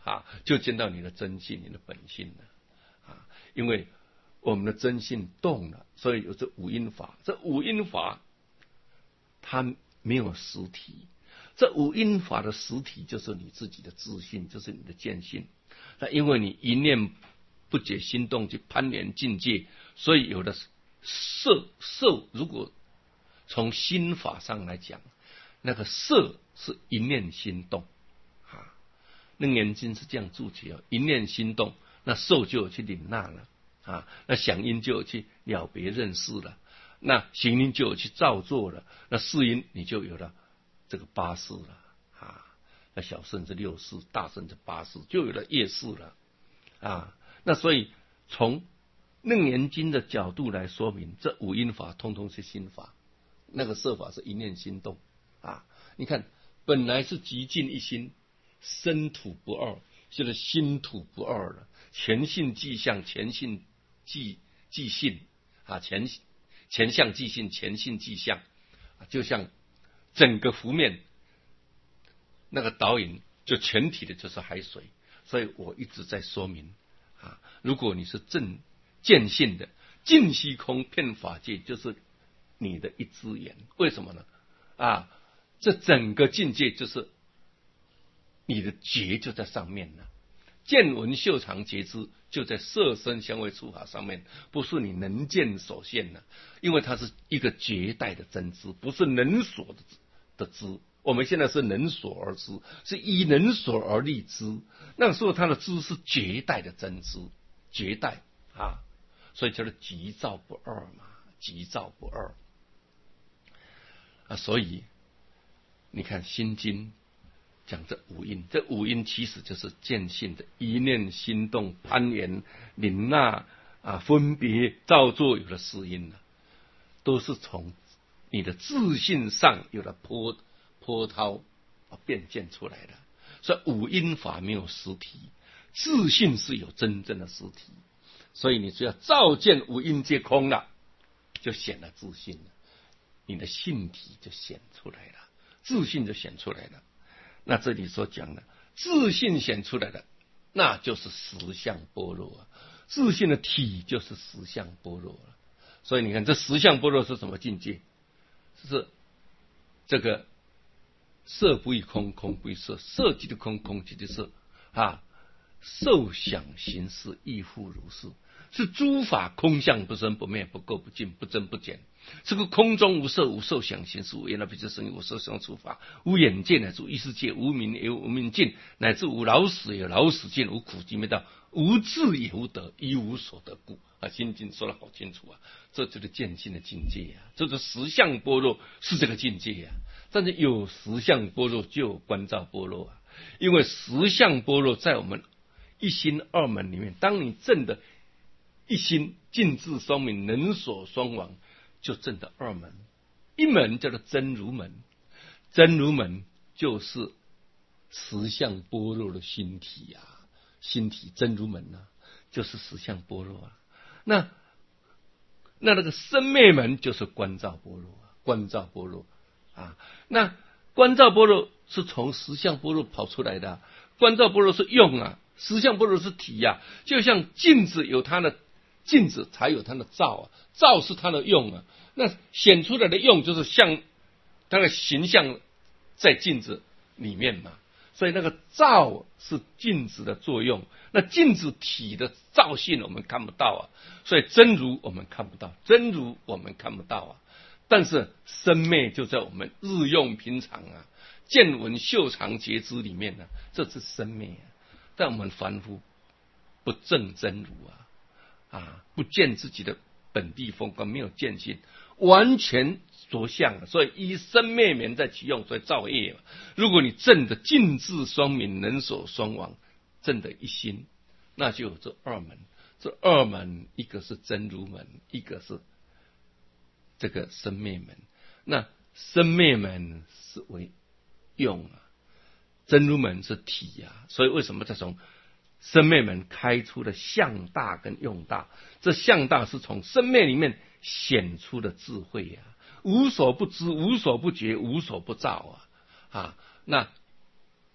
啊，就见到你的真性，你的本性了啊。因为我们的真性动了，所以有这五因法。这五因法它没有实体，这五因法的实体就是你自己的自信，就是你的见性。那因为你一念不解心动去攀缘境界，所以有的色色，如果从心法上来讲，那个色是一念心动啊。楞严经是这样注解哦，一念心动，那受就有去领纳了啊，那想因就有去了别认识了，那行因就有去造作了，那事因你就有了这个八识了啊。那小圣是六识，大圣是八识，就有了业识了啊。那所以从楞严经的角度来说明，这五因法通通是心法，那个色法是一念心动啊。你看，本来是极尽一心，身土不二，现在心土不二了，前性即相，前性即即性啊，前前相即性，前性即相，就像整个湖面那个导引就全体的就是海水。所以我一直在说明啊，如果你是正见性的，尽虚空遍法界就是你的一只眼。为什么呢？啊，这整个境界就是你的觉就在上面了，见闻嗅尝觉知就在色声香味触法上面，不是你能见所现的，因为它是一个绝代的真知，不是能所的知。我们现在是能所而知，是依能所而立知，那个时候它的知是绝代的真知，绝代啊，所以叫做即照不二嘛，即照不二啊。所以你看《心经》讲这五因，这五因其实就是见性的一念心动、攀缘、领纳啊、分别、造作有了四因了，都是从你的自信上有了波波涛变现出来的。所以五因法没有实体，自信是有真正的实体。所以你只要照见五因皆空了，就显了自信了，你的性体就显出来了，自信就显出来了。那这里所讲的自信显出来的，那就是实相般若啊，自信的体就是实相般若了。所以你看这实相般若是什么境界？是这个色不异空，空不异色，色即的空，空即的色啊，受想行识亦复如是，是诸法空相不生不灭，不垢不净，不增不减。这个空中无色，无受想行识，无眼耳鼻舌身意，无色声触法，无眼界，乃至异世界，无明也有无明尽，乃至无老死也有老死尽，无苦集灭道，无智也无得，一无所得故啊。心经说得好清楚啊，这就是见性的境界啊，这个实相般若是这个境界啊。但是有实相般若就有观照般若啊，因为实相般若在我们一心二门里面，当你证的一心尽智双明能所双亡，就证的二门。一门叫做真如门，真如门就是实相般若的心体啊，心体真如门啊，就是实相般若啊。那那那个生灭门就是观照般若啊，观照般若啊。那观照般若是从实相般若跑出来的，观照般若是用啊，实相般若是体啊。就像镜子有它的镜子才有它的照啊，照是它的用啊。那显出来的用就是像它的形象在镜子里面嘛，所以那个照是镜子的作用，那镜子体的照性我们看不到啊，所以真如我们看不到，真如我们看不到啊。但是生灭就在我们日用平常啊，见闻嗅尝觉知里面呢、啊，这是生灭啊。但我们凡夫不证真如啊，啊，不见自己的本地风光，没有见性，完全着相了，所以依生灭门在其用，所以造业。如果你证的尽智双明，能所双亡，证的一心，那就有这二门。这二门，一个是真如门，一个是这个生灭门。那生灭门是为用啊，真如门是体啊。所以为什么再从生灭门开出的相大跟用大？这相大是从生灭里面显出的智慧啊，无所不知，无所不觉，无所不造啊啊！那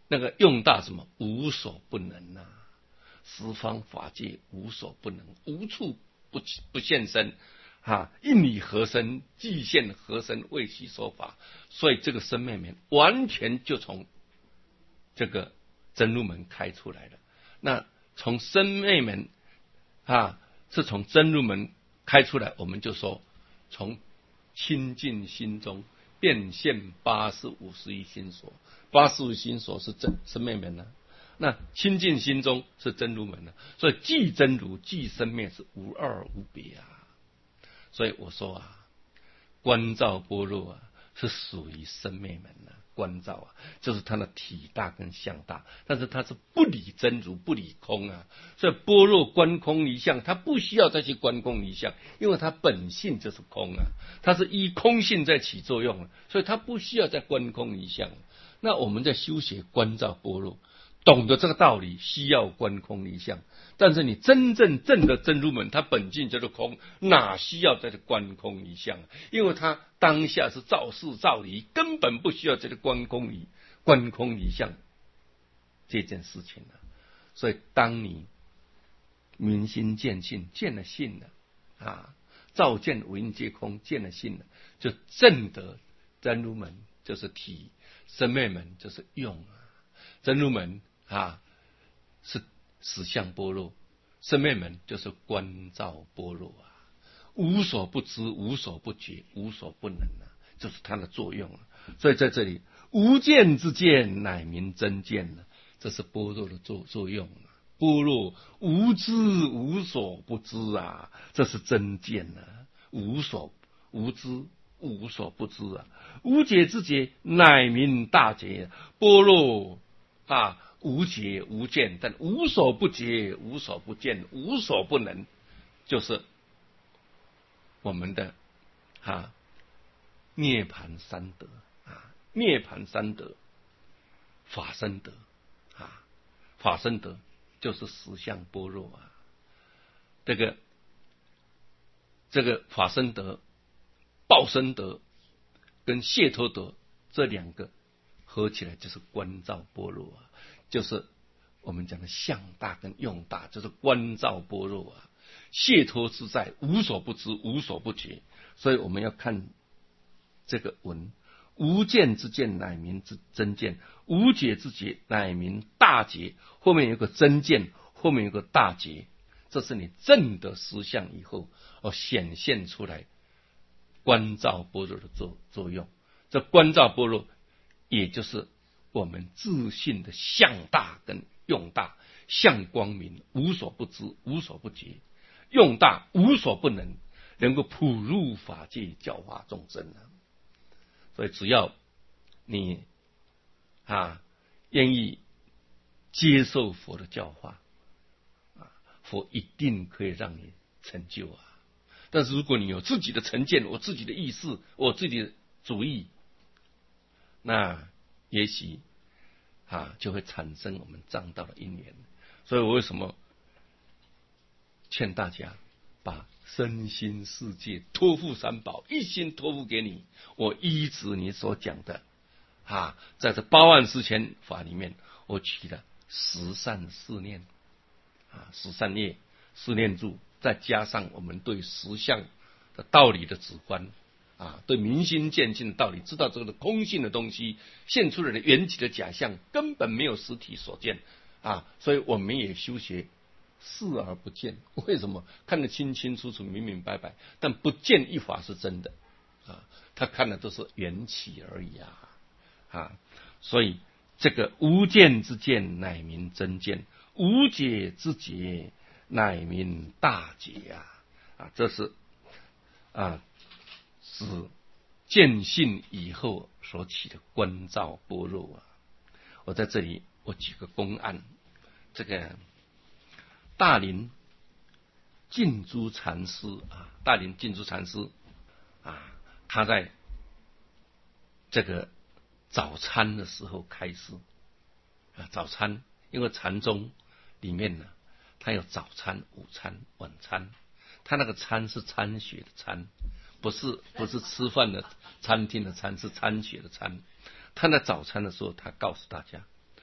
那个用大什么无所不能啊，十方法界无所不能，无处不不现身啊，应理合身，即现合身，为其说法。所以这个生灭门完全就从这个真如门开出来了。那从生灭门啊，是从真如门开出来，我们就说从清净心中变现八十五十一心所，八十五心所是真生灭门呢、啊。那清净心中是真如门呢、啊，所以即真如即生灭是无二无别啊。所以我说啊，观照般若啊是属于生灭门啊，观照啊就是它的体大跟相大，但是它是不理真如不理空啊，所以般若观空离相，它不需要再去观空离相，因为它本性就是空啊，它是依空性在起作用啊，所以它不需要再观空离相。那我们在修学观照般若，懂得这个道理，需要观空离相。但是你真正正的真如门，它本性就是空，哪需要在这观空离相？因为它当下是照事照理，根本不需要这个观空离观空离相这件事情了。所以当你明心见性，见了性了啊，照见五蕴皆空，见了性了，就证得真如门就是体，生灭门就是用啊。真如门啊是实相般若，生灭门就是观照般若啊，无所不知，无所不觉，无所不能啊，就是它的作用啊。所以在这里，无见之见，乃名真见了，这是般若的作作用啊。般若无知，无所不知啊，这是真见啊。无所无知，无所不知啊。无解之解，乃名大解。般若啊，无解无见，但无所不解，无所不见，无所不能，就是我们的啊涅槃三德啊，涅槃三德，法身德啊，法身德就是实相般若啊。这个这个法身德、报身德跟解脱德这两个合起来就是观照般若啊，就是我们讲的相大跟用大，就是观照般若啊。解脱自在，无所不知，无所不觉。所以我们要看这个文，无见之见，乃名之真见；无解之解，乃名大解。后面有个真见，后面有个大解，这是你证得实相以后而显现出来观照般若的作作用。这观照般若，也就是我们自信的相大跟用大，相光明，无所不知，无所不觉；用大，无所不能，能够普入法界，教化众生啊。所以只要你啊愿意接受佛的教化啊，佛一定可以让你成就啊。但是如果你有自己的成见，我自己的意识，我自己的主意，那也许啊就会产生我们障道的因缘。所以我为什么劝大家把身心世界托付三宝，一心托付给你，我依止你所讲的啊，在这八万四千法里面，我取了十善四念啊，十善业四念住，再加上我们对实相的道理的直观啊，对明心见性的道理，知道这个空性的东西现出来的缘起的假象根本没有实体所见啊，所以我们也修学视而不见。为什么？看得清清楚楚明明白白，但不见一法是真的啊，他看的都是缘起而已啊啊，所以这个无见之见，乃名真见；无解之解，乃名大解啊啊，这是啊是见性以后所起的观照般若啊。我在这里我举个公案，这个大林净珠禅师啊，大林净珠禅师啊，他在这个早餐的时候开示啊，早餐因为禅宗里面呢，它有早餐、午餐、晚餐，它那个餐是参学的餐，不是不是吃饭的餐厅的餐，是参学的餐。他在早餐的时候，他告诉大家，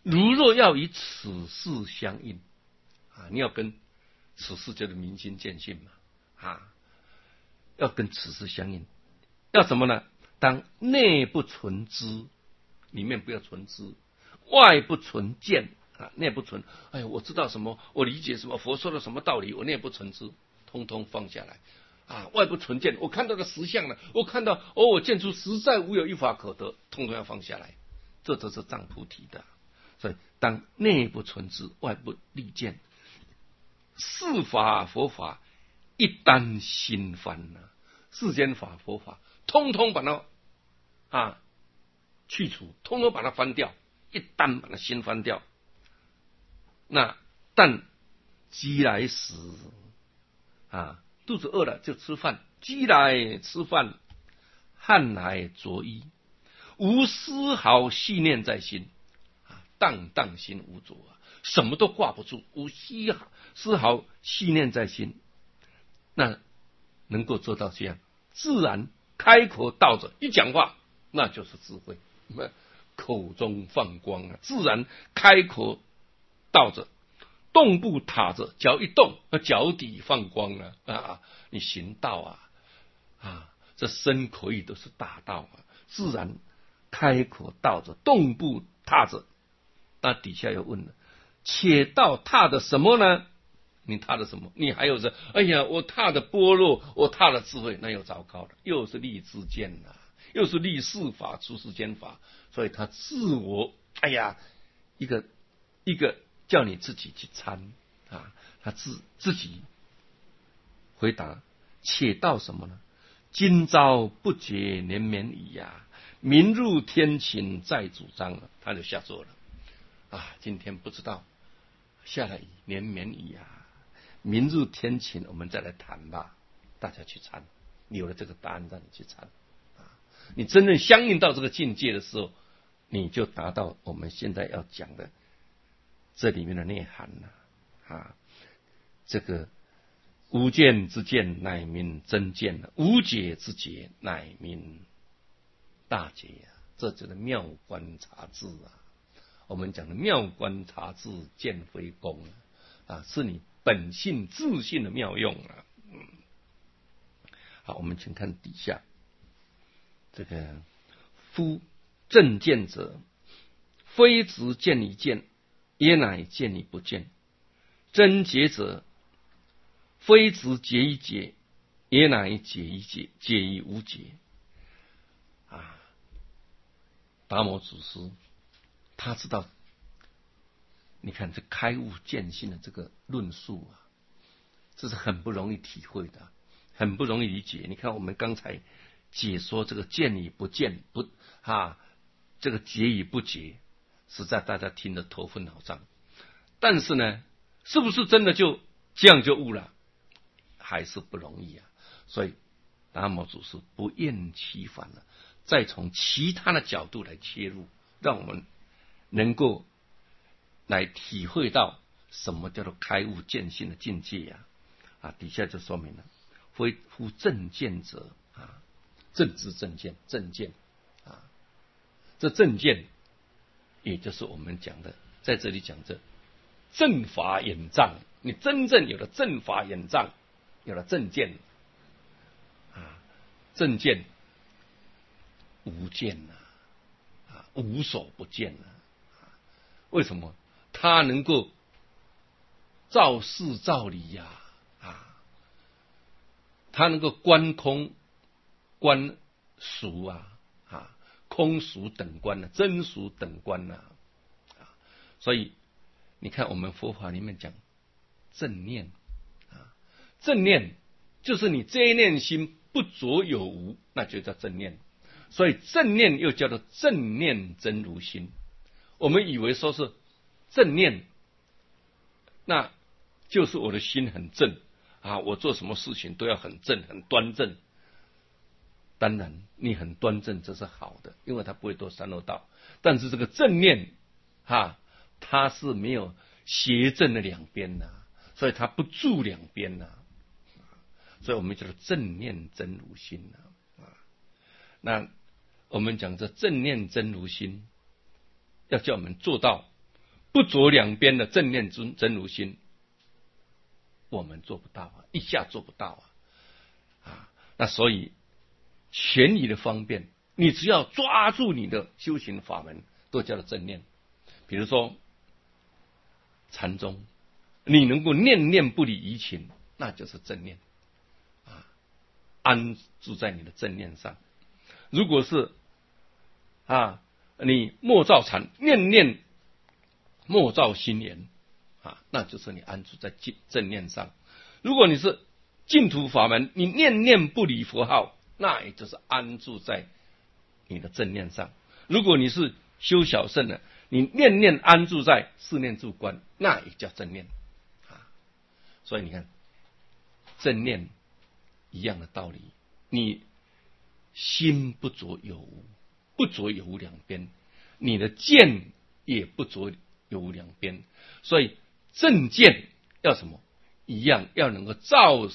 如若要与此事相应啊，你要跟此事叫做明心见性嘛啊，要跟此事相应，要什么呢？当内不存知，里面不要存知，外不存见啊，内不存，哎呀，我知道什么，我理解什么，佛说的什么道理，我内不存知，通通放下来啊，外不存见，我看到的实相了，我看到哦，我见出实在无有一法可得，通通要放下来，这都是藏菩提的。所以，当内不存知，外不立见，世法佛法一旦心翻了，世间法佛法通通把它啊去除，通通把它翻掉，一旦把它心翻掉，那但饥来时啊，肚子饿了就吃饭，饥来吃饭，汗来着衣，无丝毫细念在心。荡荡心无着啊，什么都挂不住，无丝毫丝毫细念在心，那能够做到这样，自然开口道着，一讲话那就是智慧，口中放光啊，自然开口道着，动步踏着，脚一动，脚底放光了啊！你行道啊啊，这身口意都是大道啊，自然开口道着，动步踏着。那底下又问了，且道踏的什么呢？你踏的什么？你还有这，哎呀，我踏的般若，我踏的智慧，那又糟糕了，又是立知见了，又是立世法出世间法，所以他自我，哎呀，一个一个叫你自己去参啊，他自自己回答，且道什么呢？今朝不觉连绵矣呀，明入天晴再主张了，他就下座了。啊，今天不知道下了雨连绵雨啊，明日天晴，我们再来谈吧。大家去参，你有了这个答案，让你去参啊。你真正相应到这个境界的时候，你就达到我们现在要讲的这里面的内涵了啊。这个无见之见，乃名真见了；无解之解，乃名大解啊。这就是妙观察智啊。我们讲的妙观察智，见非功啊，是你本性自性的妙用啊。嗯，好，我们请看底下这个夫正见者，非直见以见，耶乃见以不见；真解者，非直解以解，耶乃解以解，解以无解。啊，达摩祖师。他知道，你看这开悟见性的这个论述啊，这是很不容易体会的，很不容易理解。你看我们刚才解说这个见与不见，不啊，这个解与不解，实在大家听得头昏脑胀。但是呢，是不是真的就这样就悟了？还是不容易啊。所以达摩祖师不厌其烦了，再从其他的角度来切入，让我们能够来体会到什么叫做开悟见性的境界呀、啊？啊，底下就说明了，非夫正见者啊，正知正见，正见啊，这正见也就是我们讲的，在这里讲这正法眼障，你真正有了正法眼障，有了正见啊，正见无见呐、啊，啊，无所不见呐、啊。为什么他能够照事照理呀、啊？啊，他能够观空、观俗啊，啊，空俗等观呢、啊，真俗等观呢、啊，啊，所以你看我们佛法里面讲正念啊，正念就是你这一念心不着有无，那就叫正念。所以正念又叫做正念真如心。我们以为说是正念，那就是我的心很正啊，我做什么事情都要很正很端正。当然你很端正这是好的，因为它不会堕三恶道。但是这个正念啊，它是没有邪正的两边呐、啊，所以它不住两边呐、啊，所以我们叫做正念真如心呐、啊。那我们讲这正念真如心，要叫我们做到不着两边的正念真真如心，我们做不到啊，一下做不到啊啊！那所以权宜的方便，你只要抓住你的修行法门，都叫做正念。比如说禅宗，你能够念念不离于情，那就是正念啊，安住在你的正念上。如果是啊，你莫造禅，念念莫造心言啊，那就是你安住在正念上。如果你是净土法门，你念念不离佛号，那也就是安住在你的正念上。如果你是修小乘的，你念念安住在四念住观，那也叫正念啊。所以你看，正念一样的道理，你心不着有无，不着有无两边，你的见也不着有无两边。所以正见要什么？一样要能够照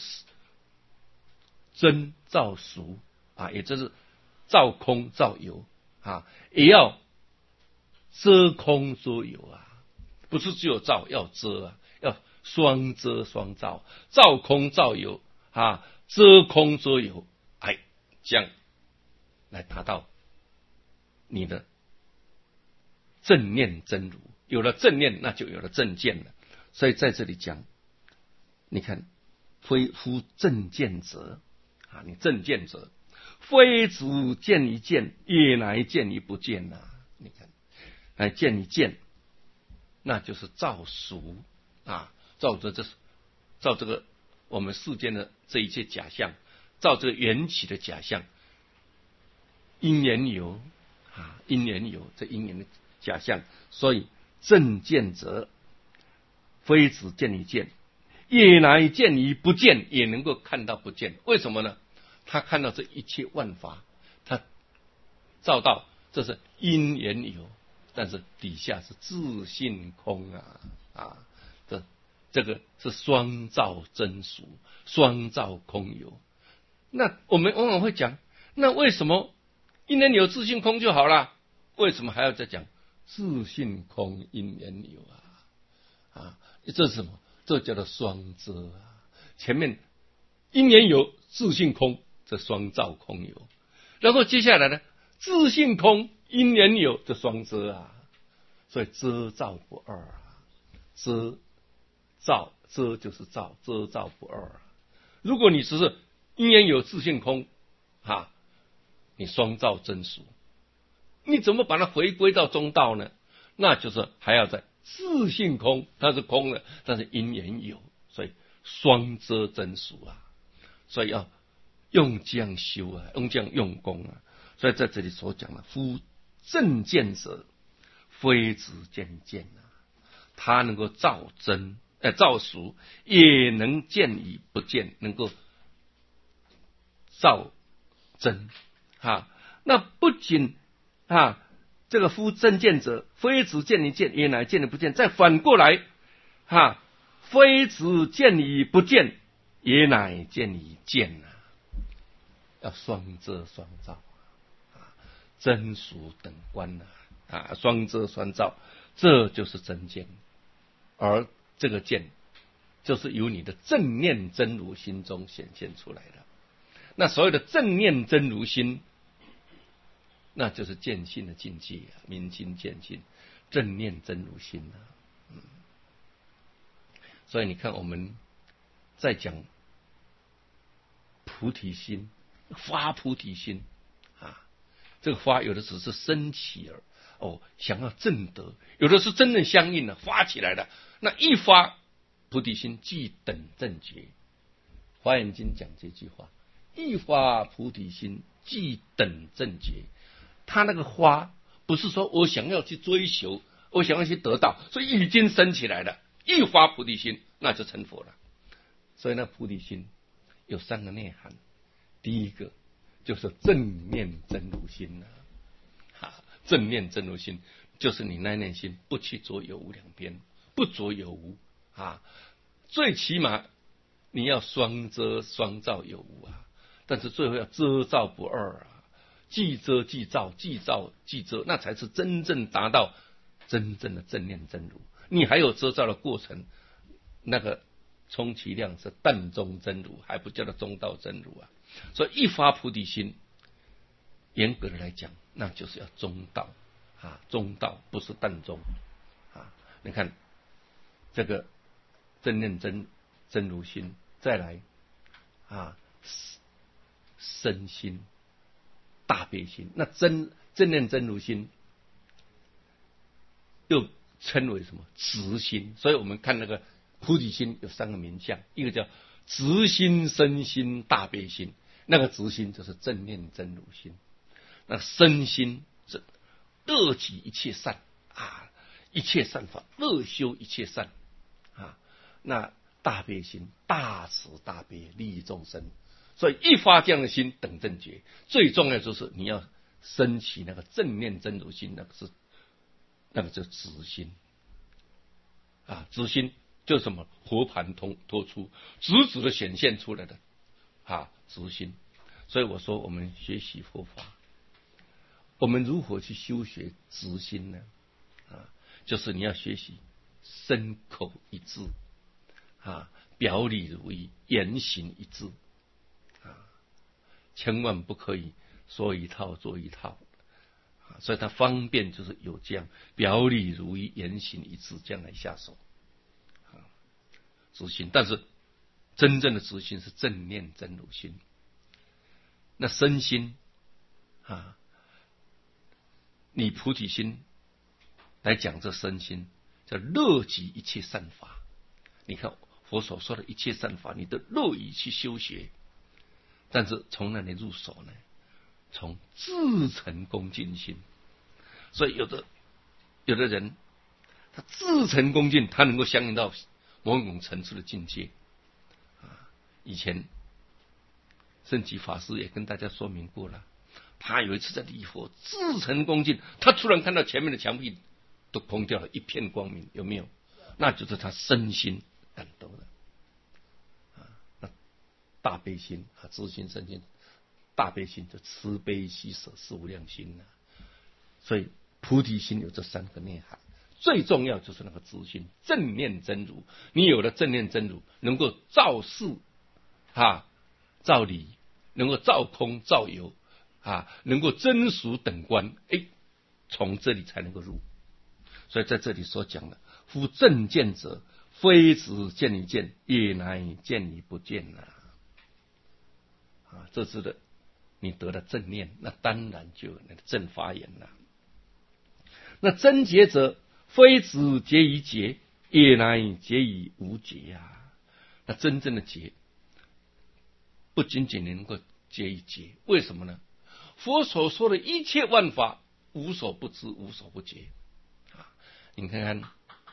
真照俗啊，也就是照空照有啊，也要遮空遮有啊，不是只有照，要遮啊，要双遮双照，照空照有啊，遮空遮有，哎，这样来达到你的正念真如。有了正念，那就有了正见了。所以在这里讲，你看，非夫正见者啊，你正见者，非只见一见，也乃见一不见呐、啊。你看，来见一见，那就是照俗啊，照着这照这个我们世间的这一切假象，照这个缘起的假象，因缘有啊，因缘有这因缘的假象，所以正见者，非只见一见，也乃见一不见，也能够看到不见。为什么呢？他看到这一切万法，他照到这是因缘有，但是底下是自性空啊啊！这这个是双照真俗，双照空有。那我们往往会讲，那为什么因缘有自性空就好了？为什么还要再讲自性空因缘有啊？啊，这是什么？这叫做双遮啊！前面因缘有自性空，这双照空有，然后接下来呢，自性空因缘有，这双遮啊！所以遮照不二啊，遮照遮就是照，遮照不二啊。如果你只是因缘有自性空，哈，你双照真俗，你怎么把它回归到中道呢？那就是还要在自性空，它是空的，但是因缘有，所以双遮真俗啊。所以要用这样修啊，用这样用功啊。所以在这里所讲的，夫正见者，非只见见啊，他能够照真，呃，照俗，也能见与不见，能够照真啊。那不仅啊。这个夫正见者，非只见一见，也乃见而不见。再反过来，哈，非只见与不见，也乃见与见呐、啊。要双遮双照啊，真俗等观呐、啊，啊，双遮双照，这就是真见。而这个见，就是由你的正念真如心中显现出来的。那所谓的正念真如心，那就是见性的境界啊，明心见性，正念真如心啊。嗯，所以你看我们在讲菩提心，发菩提心啊，这个发有的只是升起而哦，想要证得，有的是真正相应的发起来的。那一发菩提心，即等正觉。华严经讲这句话，一发菩提心，即等正觉。他那个花不是说我想要去追求，我想要去得到，所以已经升起来了，一发菩提心，那就成佛了。所以那菩提心有三个内涵，第一个就是正念真如心啊，哈，正念真如心就是你那念心不去着有无两边，不着有无啊，最起码你要双遮双照有无啊，但是最后要遮照不二啊。即遮即照，即照即遮，那才是真正达到真正的正念真如。 你还有遮罩的过程，那个充其量是淡中真如，还不叫做中道真如啊。所以一发菩提心，严格的来讲，那就是要中道啊，中道不是淡中啊。你看这个正念真真如心，再来啊身心大悲心，那真正念真如心又称为什么？直心。所以我们看那个菩提心有三个名相，一个叫直心、身心、大悲心。那个直心就是正念真如心，那身心是乐己一切善啊，一切善法乐修一切善啊。那大悲心大慈大悲利益众生，所以一发这样的心等正觉。最重要就是你要升起那个正念真如心，那个是那个叫直心啊，直心就是什么？佛盘通脱出，直直的显现出来的啊，直心。所以我说，我们学习佛法，我们如何去修学直心呢？啊，就是你要学习身口一致啊，表里如一，言行一致啊，千万不可以说一套做一套。所以它方便就是有这样表里如一、言行一致这样来下手啊，直心。但是真正的直心是正念真如心。那身心啊，你菩提心来讲这身心叫乐极一切善法。你看佛所说的一切善法，你都乐意去修学。但是从哪里入手呢？从自诚恭敬心。所以有的有的人他自诚恭敬，他能够相应到某种层次的境界啊。以前圣极法师也跟大家说明过了，他有一次在礼佛自诚恭敬，他突然看到前面的墙壁都空掉了，一片光明，有没有？那就是他身心感动了啊。那大悲心啊，自心身心大悲心就慈悲喜舍是无量心啊。所以菩提心有这三个内涵，最重要就是那个直心正念真如。你有了正念真如，能够照事啊，照理，能够照空照有啊，能够真俗等观，哎，从这里才能够入。所以在这里所讲的，夫正见者，非只见一见，也难见一不见呐。啊，这是的。你得了正念，那当然就有那个正法眼了。那真觉者，非只觉一觉，也难觉以无觉呀、啊。那真正的觉，不仅仅能够觉一觉，为什么呢？佛所说的一切万法，无所不知，无所不觉啊！你看看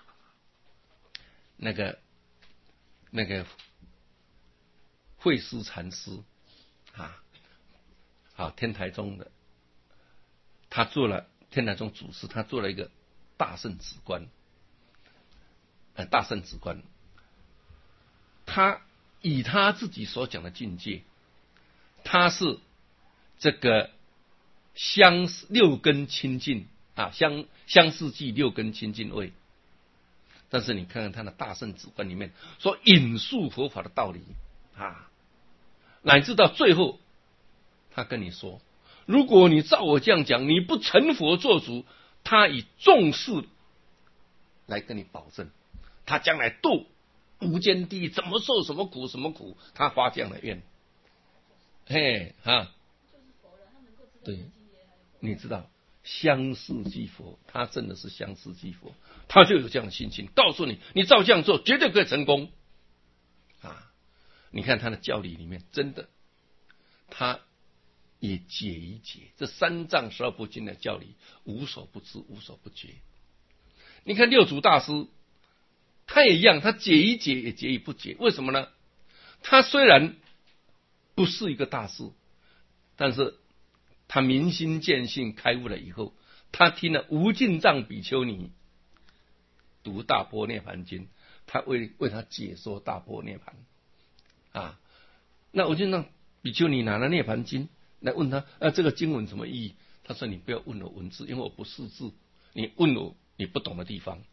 那个那个慧思禅师啊。啊，天台宗的，他做了天台宗祖师，他做了一个大圣止观，呃，大圣止观，他以他自己所讲的境界，他是这个相六根清净啊，相相似记六根清净位。但是你看看他的大圣止观里面所引述佛法的道理啊，乃至到最后。他跟你说，如果你照我这样讲，你不成佛做主，他以众事来跟你保证，他将来度无间地狱，怎么受什么苦什么苦，他发这样的愿。嘿哈，对，你知道相似即佛，他真的是相似即佛，他就有这样的心情，告诉你，你照这样做绝对可以成功啊！你看他的教理里面，真的他。也解一解这三藏十二部经的教理，无所不知，无所不觉。你看六祖大师，他也一样，他解一解也解一不解。为什么呢？他虽然不是一个大师，但是他明心见性开悟了以后，他听了无尽藏比丘尼读大般涅盘经，他为为他解说大般涅盘啊。那无尽藏比丘尼拿了涅盘经来问他，啊，这个经文什么意义？他说：“你不要问我文字，因为我不识字。你问我你不懂的地方。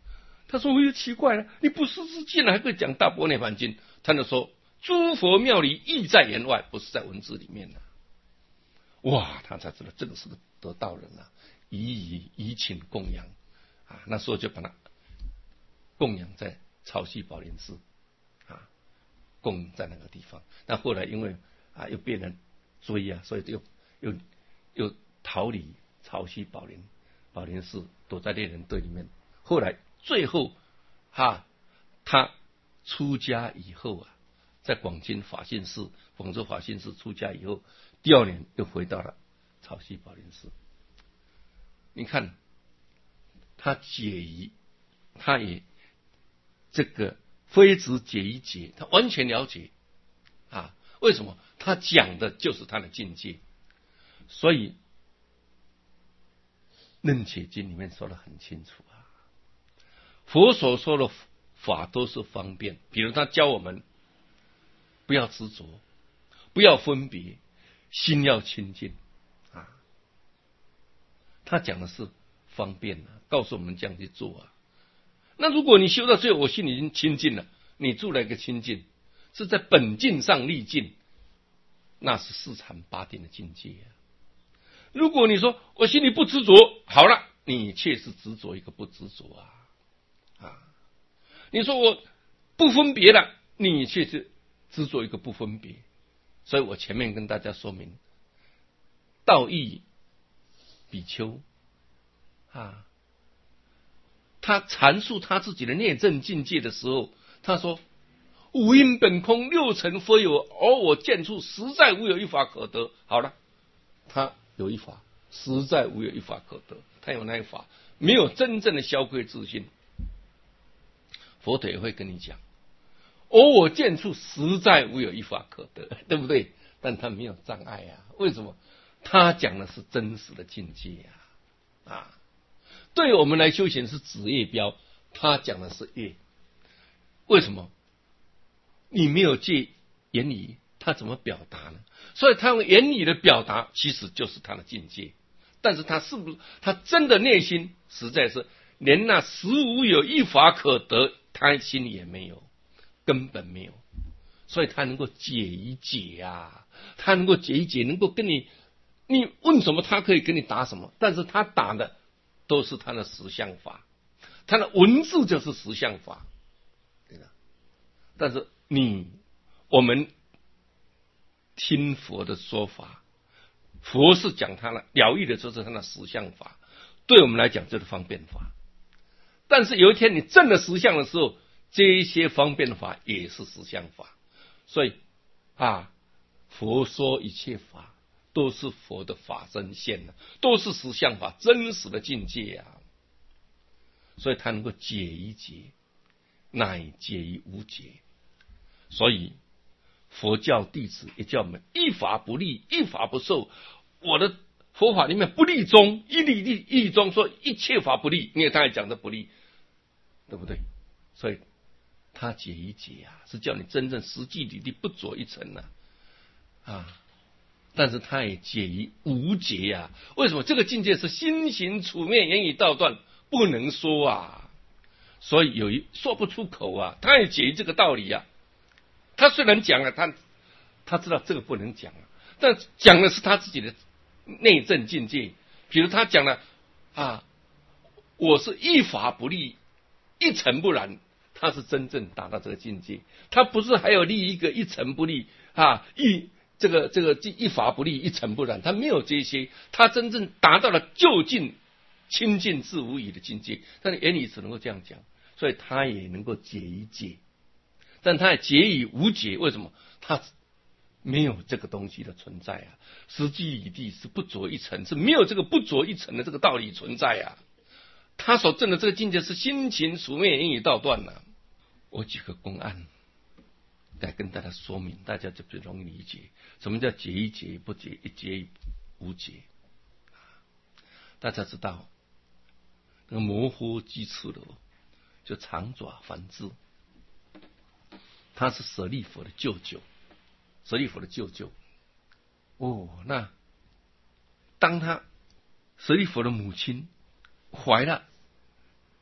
他说：“我又奇怪了，你不识字竟然还会讲大般涅槃经？”他就说：“诸佛妙理意在言外，不是在文字里面的。”哇，他才知道这个是个得道人啊，以以以请供养啊。那时候就把他供养在潮汐宝莲寺啊，供在那个地方。那后来因为啊又被人追啊，所以又又又逃离潮汐宝莲宝莲寺，躲在猎人队里面。后来最后哈、啊，他出家以后啊，在广津法性寺、广州法性寺出家以后，第二年又回到了潮汐宝莲寺。你看他解疑，他也这个非直解疑解，他完全了解啊。为什么？他讲的就是他的境界。所以楞伽经里面说得很清楚啊，佛所说的法都是方便。比如他教我们不要执着，不要分别，心要清净啊。他讲的是方便啊，告诉我们这样去做啊。那如果你修到最后，我心里已经清净了，你住了一个清净，是在本境上立境，那是四禅八定的境界啊。如果你说我心里不执着，好了，你却是执着一个不执着啊啊！你说我不分别了，你却是执着一个不分别。所以我前面跟大家说明，道义比丘啊，他阐述他自己的内证境界的时候，他说：“五阴本空，六尘非有，而我见处实在无有一法可得。”好了，他有一法，实在无有一法可得。他有那一法，没有真正的消亏自信。佛陀也会跟你讲，而我见处实在无有一法可得，对不对？但他没有障碍啊，为什么？他讲的是真实的境界啊！啊，对我们来修行是指业标，他讲的是业。为什么？你没有借言语，他怎么表达呢？所以他用言语的表达，其实就是他的境界。但是他是不是他真的内心实在是连那实无有一法可得，他心里也没有，根本没有。所以他能够解一解啊，他能够解一解，能够跟你你问什么，他可以跟你答什么。但是他答的都是他的实相法，他的文字就是实相法，对的。但是你我们听佛的说法，佛是讲他的疗愈的，就是他的实相法，对我们来讲就是方便法。但是有一天你证了实相的时候，这一些方便法也是实相法。所以啊，佛说一切法都是佛的法身现的，都是实相法，真实的境界啊。所以他能够解一解，乃解于无解。所以佛教弟子也叫我们一法不立，一法不受。我的佛法里面不立宗，一立立一立宗，说一切法不立，因为他也讲的不立，对不对？所以他解一解啊，是叫你真正实际里的不着一尘呐啊，啊！但是他也解于无解啊。为什么？这个境界是心行处灭言语道断，不能说啊。所以有一说不出口啊，他也解于这个道理啊。他虽然讲了，他他知道这个不能讲啊，但讲的是他自己的内证境界。比如他讲了啊，我是一法不立，一尘不染，他是真正达到这个境界。他不是还有立一个一尘不立啊，一这个这个一法不立，一尘不染，他没有这些，他真正达到了究竟清净自无语的境界。他的言语只能够这样讲，所以他也能够解一解。但他也解以无解，为什么？他没有这个东西的存在啊！实际理地是不着一尘，是没有这个不着一尘的这个道理存在啊！他所证的这个境界是心情处灭言语道断了、啊。我举个公案来跟大家说明，大家就比较容易理解什么叫解一解不解，一解以无解。大家知道那个摩诃基次罗就长爪梵志，他是舍利弗的舅舅，舍利弗的舅舅。哦，那当他舍利弗的母亲怀了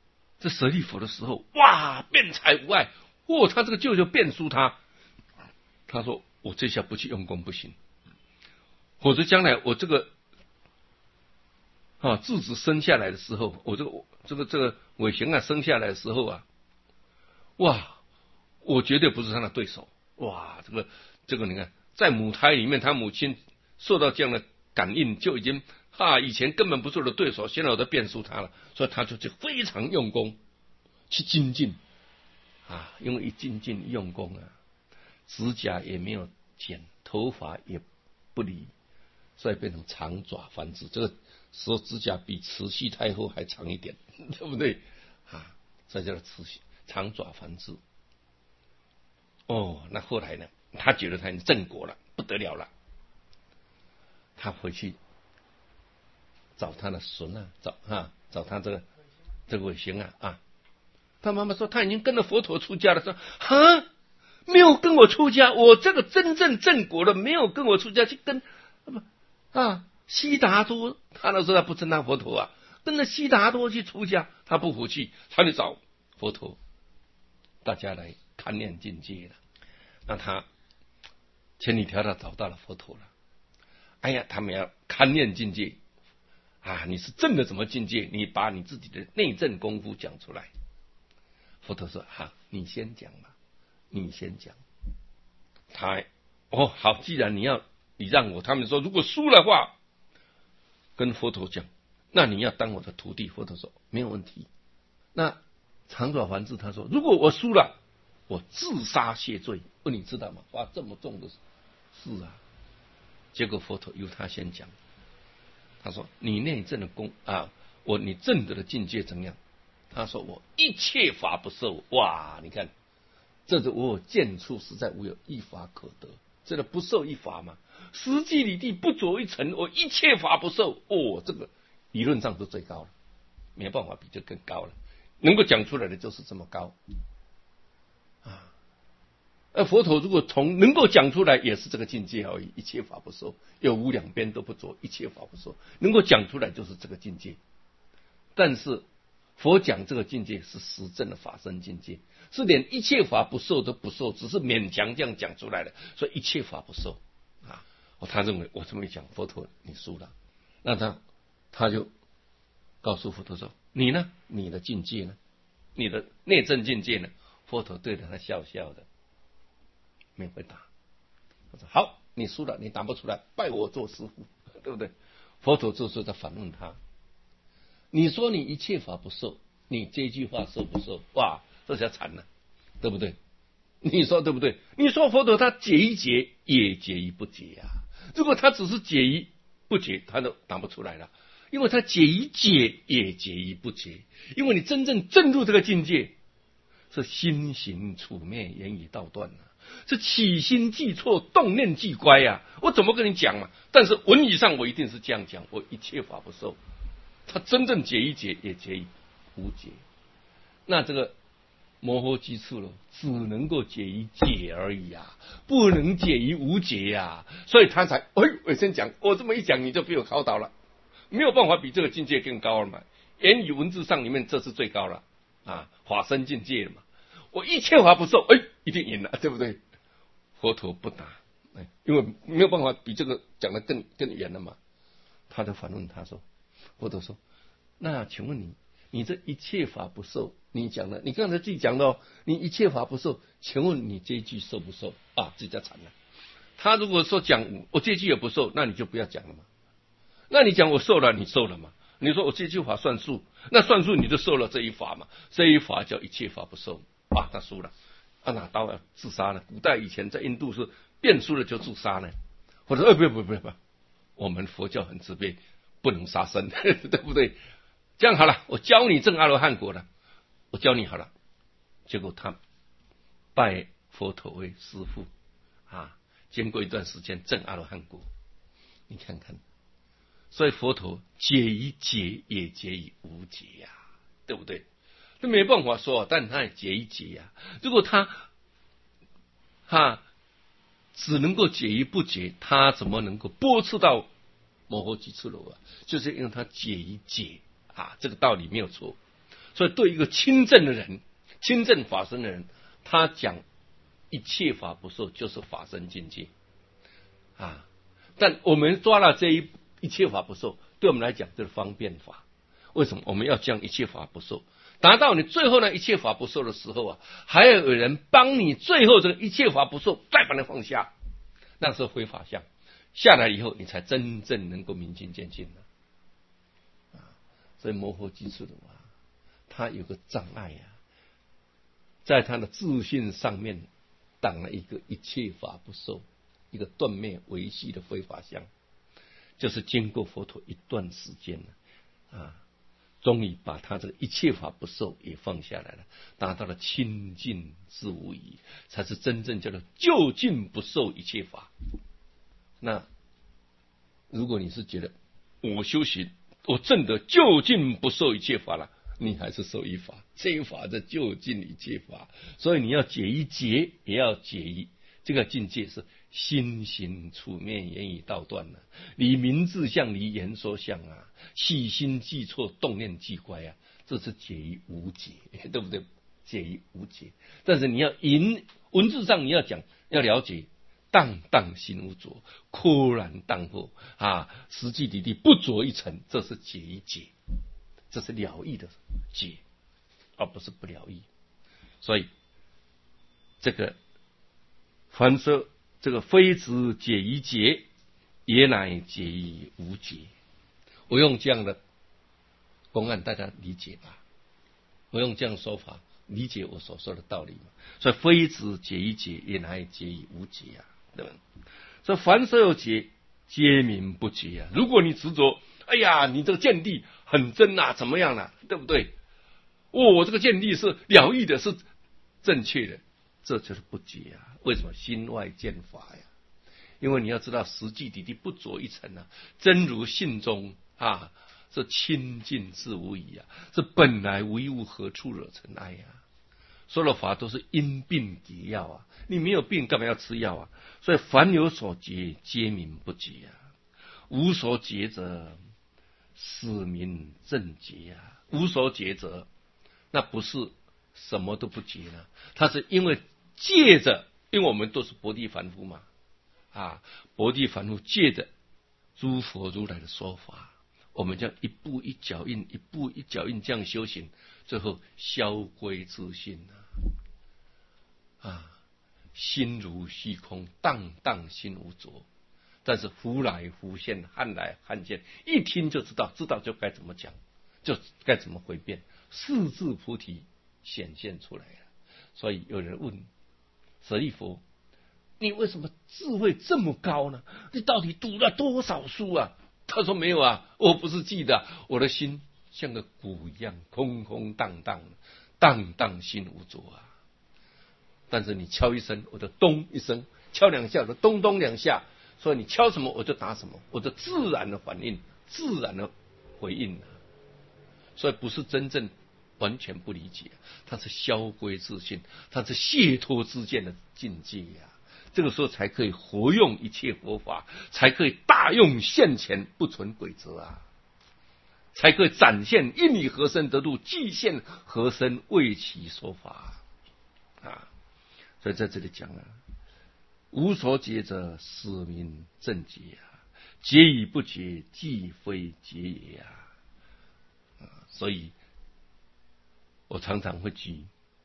这舍利弗的时候，哇，辩才无碍，哦，他这个舅舅辩输他，他说我这下不去用功不行，否则将来我这个啊智子生下来的时候，我这个这个这个尾行啊生下来的时候啊，哇，我绝对不是他的对手，哇，这个这个你看，在母胎里面，他母亲受到这样的感应，就已经啊以前根本不是我的对手，现在我都辩输他了，所以他就就非常用功去精进啊，因为一精进用功啊，指甲也没有剪，头发也不理，所以变成长爪繁殖。这个时候指甲比慈禧太后还长一点，对不对啊？这叫慈禧长爪繁殖。哦，那后来呢？他觉得他已经正果了，不得了了。他回去找他的孙啊，找啊，找他这个这个尾行啊啊。他妈妈说他已经跟着佛陀出家了，说啊，没有跟我出家，我这个真正正果的没有跟我出家，去跟啊悉达多，他那时候他不称他佛陀啊，跟着悉达多去出家，他不服气，他就找佛陀，大家来勘验境界了。那他千里迢迢找到了佛陀了。哎呀，他们要勘验境界啊！你是正的什么境界？你把你自己的内证功夫讲出来。佛陀说：“好，你先讲吧，你先讲。”他哦，好，既然你要你让我，他们说如果输了话，跟佛陀讲，那你要当我的徒弟。佛陀说没有问题。那长爪梵志他说，如果我输了，我自杀谢罪。哦，你知道吗？哇，这么重的事啊！结果佛陀由他先讲，他说：“你内证的功啊，我你证得的境界怎样？”他说：“我一切法不受。”哇，你看，这是我见处实在无有一法可得，这个不受一法嘛。实际里地不着一尘，我一切法不受。哦，这个理论上是最高了，没办法比这更高了。能够讲出来的就是这么高啊。而佛陀如果从能够讲出来，也是这个境界而已，一切法不受，有无两边都不着，一切法不受，能够讲出来就是这个境界。但是佛讲这个境界是实证的法身境界，是连一切法不受都不受，只是勉强这样讲出来的，所以一切法不受啊。他认为我这么一讲，佛陀你输了，那他他就告诉佛陀说：“你呢？你的境界呢？你的内证境界呢？”佛陀对着他笑笑的。没回答，他说：“好，你输了，你答不出来，拜我做师父，对不对？”佛陀这时候在反问他：“你说你一切法不受，你这句话受不受？哇，这下惨了，对不对？你说对不对？你说佛陀他解一解也解一不解呀、啊，如果他只是解一不解，他都答不出来了，因为他解一解也解一不解，因为你真正证入这个境界，是心行处灭，言语道断啊。”是起心即错，动念即乖呀、啊！我怎么跟你讲嘛？但是文理上我一定是这样讲，我一切法不受。他真正解一解也解一无解，那这个摩诃基次了，只能够解一解而已啊，不能解一无解呀、啊。所以他才哎，我先讲，我这么一讲，你就被我考倒了，没有办法比这个境界更高了嘛。言语文字上里面这是最高了啊，法身境界了嘛。我一切法不受，哎，一定赢了，对不对？佛陀不答，哎，因为没有办法比这个讲得更更远了嘛。他就反问他说：“佛陀说，那请问你，你这一切法不受，你讲的，你刚才自己讲的哦，你一切法不受，请问你这一句受不受啊？这叫惨了。他如果说讲我这句也不受，那你就不要讲了嘛。那你讲我受了，你受了嘛？你说我这句法算数，那算数你就受了这一法嘛？这一法叫一切法不受。”啊，他输了，啊，拿刀要自杀了。古代以前在印度是辩输了就自杀呢。或者说，哎，不不不不，我们佛教很慈悲，不能杀生，对不对？这样好了，我教你证阿罗汉果了，我教你好了。结果他拜佛陀为师父啊，经过一段时间证阿罗汉果，你看看，所以佛陀解一解也解以无解呀、啊，对不对？这没办法说，但他也解一解呀、啊。如果他哈只能够解一不解，他怎么能够波次到摩诃基次罗啊？就是因为他解一解啊，这个道理没有错。 所以对一个亲证的人，亲证法身的人，他讲一切法不受，就是法身境界啊。但我们抓了这一一切法不受，对我们来讲就是方便法。为什么我们要讲一切法不受？达到你最后呢一切法不受的时候啊，还要有人帮你最后这个一切法不受，再把它放下，那时候非法相下来以后，你才真正能够明心见性了啊。所以摩诃基础的话，他有个障碍啊，在他的自信上面挡了一个一切法不受，一个断灭维系的非法相，就是经过佛陀一段时间了啊。终于把他这个一切法不受也放下来了，达到了清净之无疑，才是真正叫做究竟不受一切法。那如果你是觉得我修行我证得究竟不受一切法了，你还是受一法，这一法的究竟一切法，所以你要解一结，也要解一这个境界是心行处面言语道断了，离名字相，离言说相啊，细心记错，动念记乖啊，这是解于无解，对不对？解于无解。但是你要引文字上你要讲，要了解荡荡心无着，豁然荡后啊，实际地地不着一尘，这是解一解，这是了义的解，而不是不了义。所以这个凡说这个非之解一解，也乃解于无解。我用这样的公案大家理解吧，我用这样说法理解我所说的道理嘛。所以非之解一解，也乃解于无解啊，对吧？所以凡所有解，皆名不解啊。如果你执着，哎呀，你这个见地很真啊，怎么样啊，对不对？哦，我这个见地是了义的，是正确的，这就是不解啊。为什么？心外见法呀。因为你要知道，实际地地不着一尘啊，真如性中啊，是清净自无疑啊，是本来无一物，何处惹尘埃呀？所有的法都是因病解药啊，你没有病干嘛要吃药啊？所以凡有所结，皆名不解啊。无所结者，是名正结啊。无所结者，那不是什么都不结了，它是因为借着，因为我们都是薄地凡夫嘛，啊，薄地凡夫借着诸佛如来的说法，我们这样一步一脚印，一步一脚印这样修行，最后消归自性啊，啊，心如虚空，荡荡心无着。但是忽来忽现，汉来汉见，一听就知道，知道就该怎么讲，就该怎么回辩，四字菩提显现出来了。所以有人问舍利弗，你为什么智慧这么高呢？你到底读了多少书啊？他说没有啊，我不是记得，我的心像个鼓一样，空空荡荡，荡荡心无着啊。但是你敲一声，我就咚一声；敲两下，我就咚咚两下。所以你敲什么，我就打什么，我就自然的反应，自然的回应啊。所以不是真正完全不理解，它是消归自性，它是解脱之见的境界呀、啊。这个时候才可以活用一切佛法，才可以大用现前，不存鬼则啊，才可以展现因理合身得度，即现合身为其说法啊。所以在这里讲啊，无所解者，是名正解啊；解与不解，即非解也啊。啊，所以我常常会举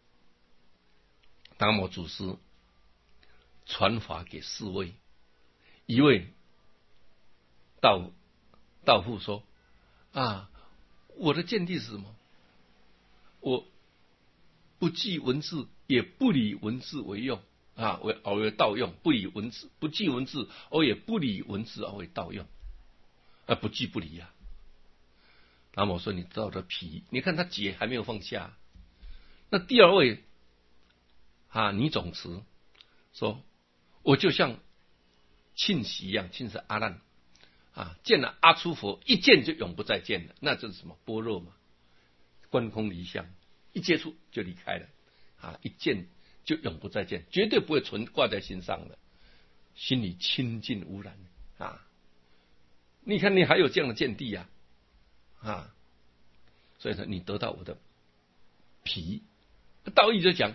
达摩祖师传法给四位，一位道道父说啊，我的见地是什么？我不记文字，也不理文字为用啊，为而为道用，不理文字，不记文字，而也不理文字而为道用，啊，不记不理啊。达摩说：“你知道的皮，你看他解还没有放下。”那第二位啊，倪总持说：“我就像庆喜一样，庆是阿难啊，见了阿出佛，一见就永不再见了，那就是什么般若嘛，观空离相，一接触就离开了啊，一见就永不再见，绝对不会存挂在心上的，心里清净无染啊。你看你还有这样的见地呀、啊，啊，所以说你得到我的皮。道义就讲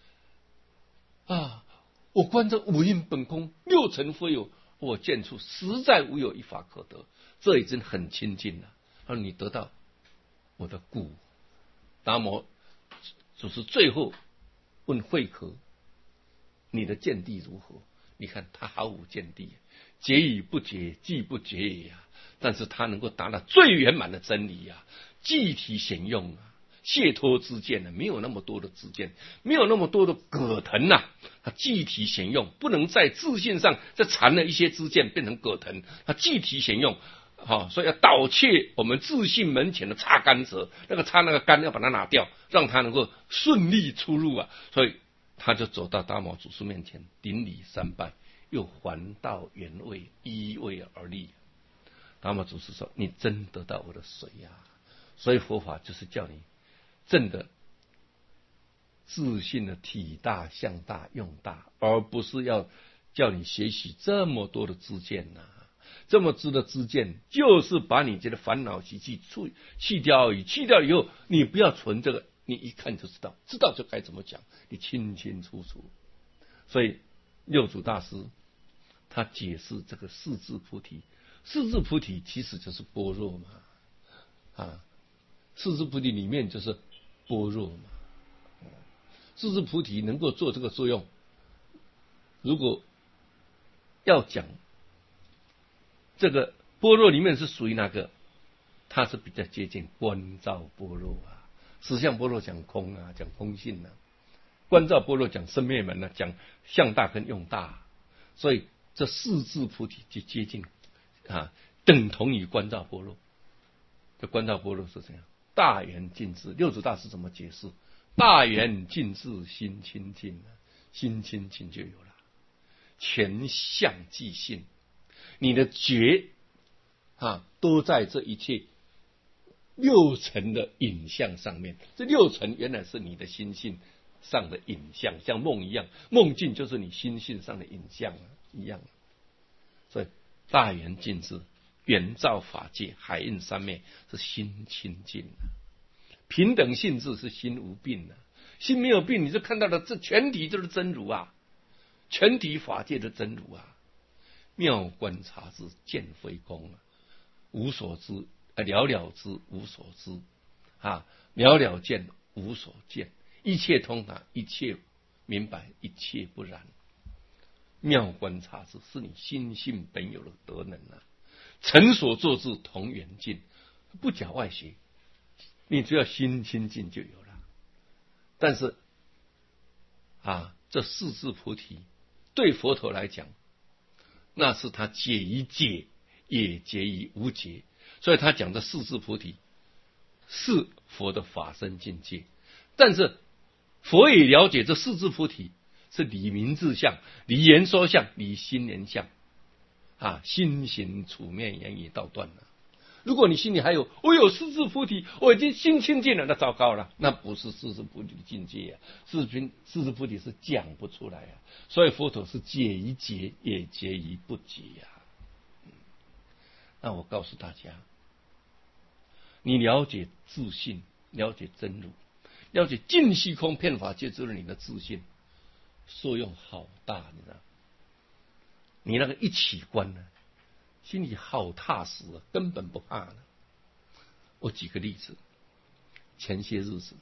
啊，我观这五蕴本空，六尘非有，我见处实在无有一法可得，这已经很亲近了。而你得到我的故。达摩只是最后问慧可，你的见地如何？你看他毫无见地，解与不解，即不解也啊。但是他能够达到最圆满的真理啊，具体显用啊，解脱之见呢，没有那么多的知见，没有那么多的葛藤呐、啊，它具体显用，不能在自信上再缠了一些知见变成葛藤，它具体显用。好、哦，所以要导却我们自信门前的擦杆者，那个擦那个杆要把它拿掉，让它能够顺利出入啊。所以他就走到达摩祖师面前，顶礼三拜，又还到原位，依位而立。达摩祖师说：“你真得到我的水呀、啊！”所以佛法就是叫你真的自信的体大、相大、用大，而不是要叫你学习这么多的知见呐、啊。这么知的知见，就是把你这个烦恼习气去去掉而已。去掉以后，你不要存这个，你一看就知道，知道就该怎么讲，你清清楚楚。所以六祖大师他解释这个四智菩提，四智菩提其实就是般若嘛，啊，四智菩提里面就是般若嘛。四智菩提能够做这个作用，如果要讲这个般若里面是属于哪个？它是比较接近观照般若啊。实相般若讲空啊，讲空性啊；观照般若讲生灭门啊，讲相大跟用大、啊。所以这四智菩提就接近啊，等同于观照般若。这观照般若是怎样？大圆净智。六祖大师怎么解释？大圆净智，心清净了，心清净就有了，全相即性。你的觉啊，都在这一切六尘的影像上面。这六尘原来是你的心性上的影像，像梦一样，梦境就是你心性上的影像、啊、一样。所以大圆净智，圆照法界，海印三昧，是心清净、啊、平等性质是心无病、啊、心没有病，你就看到了这全体就是真如啊，全体法界的真如啊。妙观察之，见非空啊，无所知，了了知，无所知啊，了了见，无所见，一切通达，一切明白，一切不然。妙观察之，是你心性本有的德能啊，成所作之同圆净，不假外学，你只要心清净就有了。但是啊，这四智菩提对佛陀来讲，那是他解于解，也解于无解。所以他讲的四智菩提是佛的法身境界，但是佛也了解这四智菩提是理明智相、理言说相、理心言相啊，心行处面言语道断了。如果你心里还有我有四智菩提，我已经心清净了，那糟糕了，那不是四智菩提的境界啊。四智四智菩提是讲不出来啊。所以佛陀是解于解，也解于不解啊。那我告诉大家，你了解自信，了解真如，了解尽虚空遍法界之你的自信，作用好大，你知道？你那个一起观呢，心里好踏实啊，根本不怕呢。我举个例子，前些日子，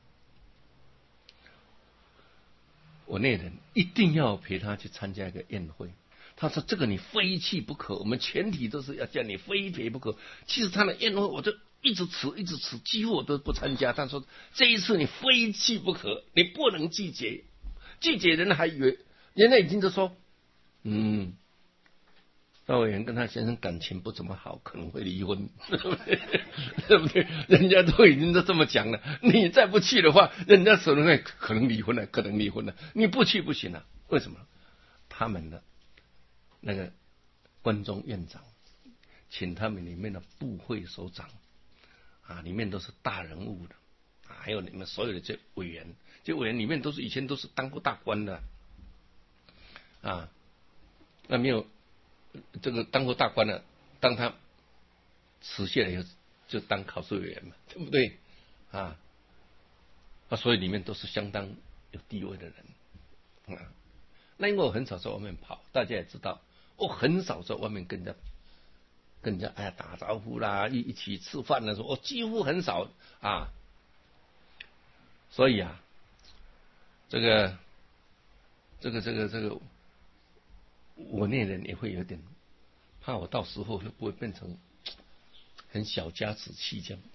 我那人一定要陪他去参加一个宴会。他说：“这个你非去不可，我们全体都是要叫你非陪不可。”其实他的宴会，我就一直迟，一直迟，几乎我都不参加。他说：“这一次你非去不可，你不能拒绝。拒绝人还以为人家已经都说，嗯。”赵委员跟他先生感情不怎么好，可能会离婚，对不对？对不对？人家都已经都这么讲了，你再不去的话，人家可能会可能离婚了，可能离婚了。你不去不行了，为什么？他们的那个关中院长请他们里面的部会首长啊，里面都是大人物的，啊、还有你们所有的这委员，这委员里面都是以前都是当过大官的啊，那没有。这个当过大官了，当他辞谢了以后，就当考试委员嘛，对不对啊？ 啊，所以里面都是相当有地位的人啊。那因为我很少在外面跑，大家也知道，我很少在外面跟人家跟人家哎呀打招呼啦，一一起吃饭的时候，我几乎很少啊。所以啊，这个这个这个这个，我那人也会有点怕，我到时候会不会变成很小家子气这样？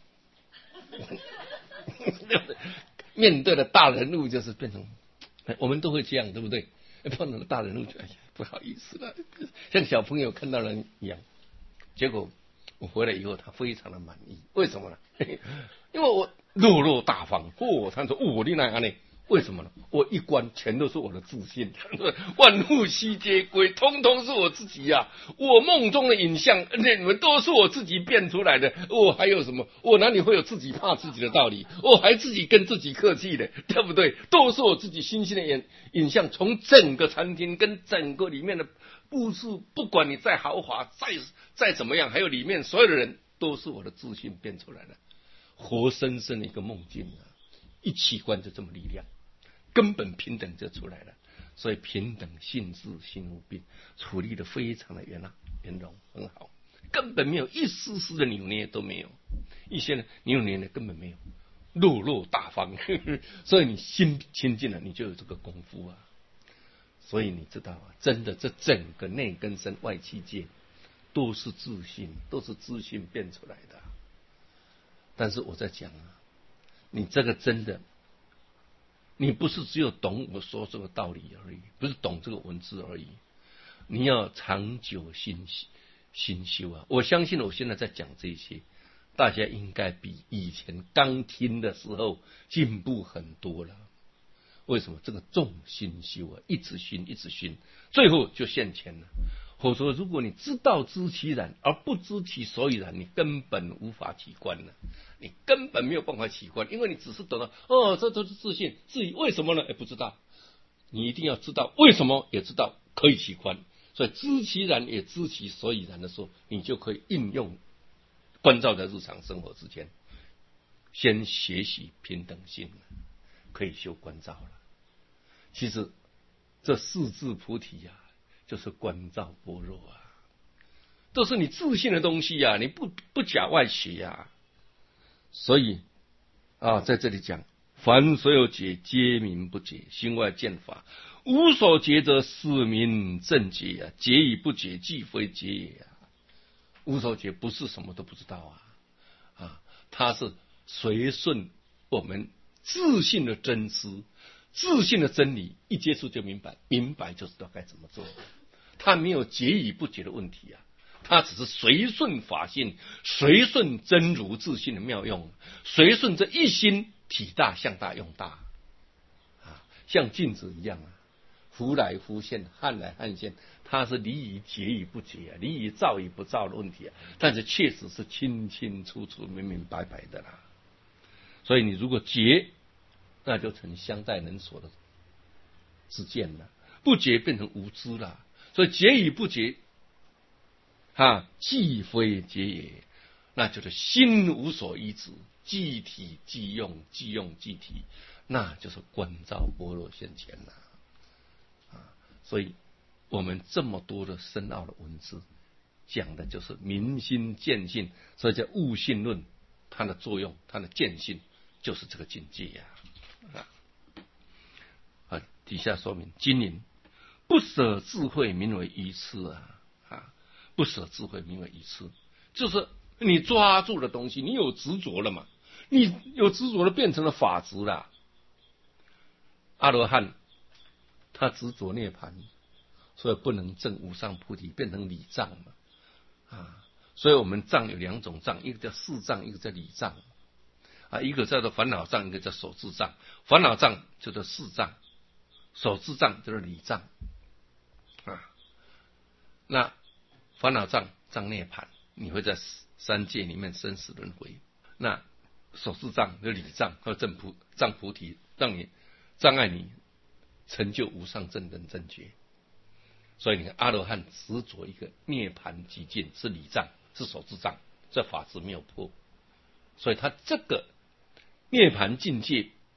面对的大人物就是变成，我们都会这样，对不对？碰到了大人物就哎呀不好意思了，像小朋友看到人一样。结果我回来以后，他非常的满意。为什么呢？因为我落落大方。哦，他说：“哦，你那样呢？为什么呢？我一关全都是我的自信，万物悉皆归，通通是我自己呀、啊！我梦中的影像，那你们都是我自己变出来的。我、哦、还有什么？我哪里会有自己怕自己的道理？我、哦、还自己跟自己客气的，对不对？都是我自己新鲜的影影像，从整个餐厅跟整个里面的布置，不管你再豪华，再再怎么样，还有里面所有的人，都是我的自信变出来的，活生生的一个梦境啊！一起观就这么力量。”根本平等就出来了，所以平等性质心无病，处理的非常的圆朗圆融，很好，根本没有一丝丝的扭捏都没有，一些呢扭捏的根本没有，落落大方，呵呵，所以你心清净了，你就有这个功夫啊。所以你知道啊，真的这整个内根身外气界都是自信，都是自信变出来的。但是我在讲啊，你这个真的。你不是只有懂我说这个道理而已，不是懂这个文字而已，你要长久心心修啊！我相信我现在在讲这些，大家应该比以前刚听的时候进步很多了。为什么？这个重心修啊，一直熏，一直熏，最后就现前了。否则，如果你知道知其然而不知其所以然，你根本无法起观了。你根本没有办法起观，因为你只是懂了哦，这都是自信，至于为什么呢？也不知道。你一定要知道为什么，也知道可以起观。所以知其然也知其所以然的时候，你就可以应用关照在日常生活之间。先学习平等性，可以修关照了。其实这四字菩提呀、啊，就是关照般若啊，都是你自信的东西呀、啊，你不不假外学呀、啊。所以啊，在这里讲，凡所有解，皆名不解；心外见法，无所解者，是名正解啊！解与不解，既非解也啊！无所解不是什么都不知道啊，啊，它是随顺我们自信的真知、自信的真理，一接触就明白，明白就知道该怎么做。它没有解与不解的问题啊。它只是随顺法性，随顺真如自性的妙用，随顺这一心体大向大用大啊，像镜子一样啊，忽来忽现，汉来汉现，它是离于解与不解啊，离于造与不造的问题啊，但是确实是清清楚楚、明明白白的啦。所以你如果解，那就成相待人所的知见了；不解变成无知了。所以解与不解。啊，既非解也，那就是心无所依止，即体即用，即用即体，那就是观照般若现前了。啊，所以我们这么多的深奥的文字，讲的就是明心见性，所以叫悟性论，它的作用，它的见性就是这个境界呀、啊。啊，底下说明，经营不舍智慧，名为愚痴啊。不舍智慧名为愚痴，就是你抓住的东西，你有执着了嘛？你有执着了，变成了法执了。阿罗汉他执着涅槃，所以不能证无上菩提，变成理障嘛。啊，所以我们障有两种障，一个叫事障，一个叫理障。啊，一个叫做烦恼障，一个叫所知障。烦恼障叫做事障，所知障就是理障。啊，那烦恼障障涅槃，你会在三界里面生死轮回。那所知障就理障和正菩障菩提，让你障碍你成就无上正等正觉。所以你看阿罗汉执着一个涅槃极境是理障，是所知障，这法执没有破，所以他这个涅槃境界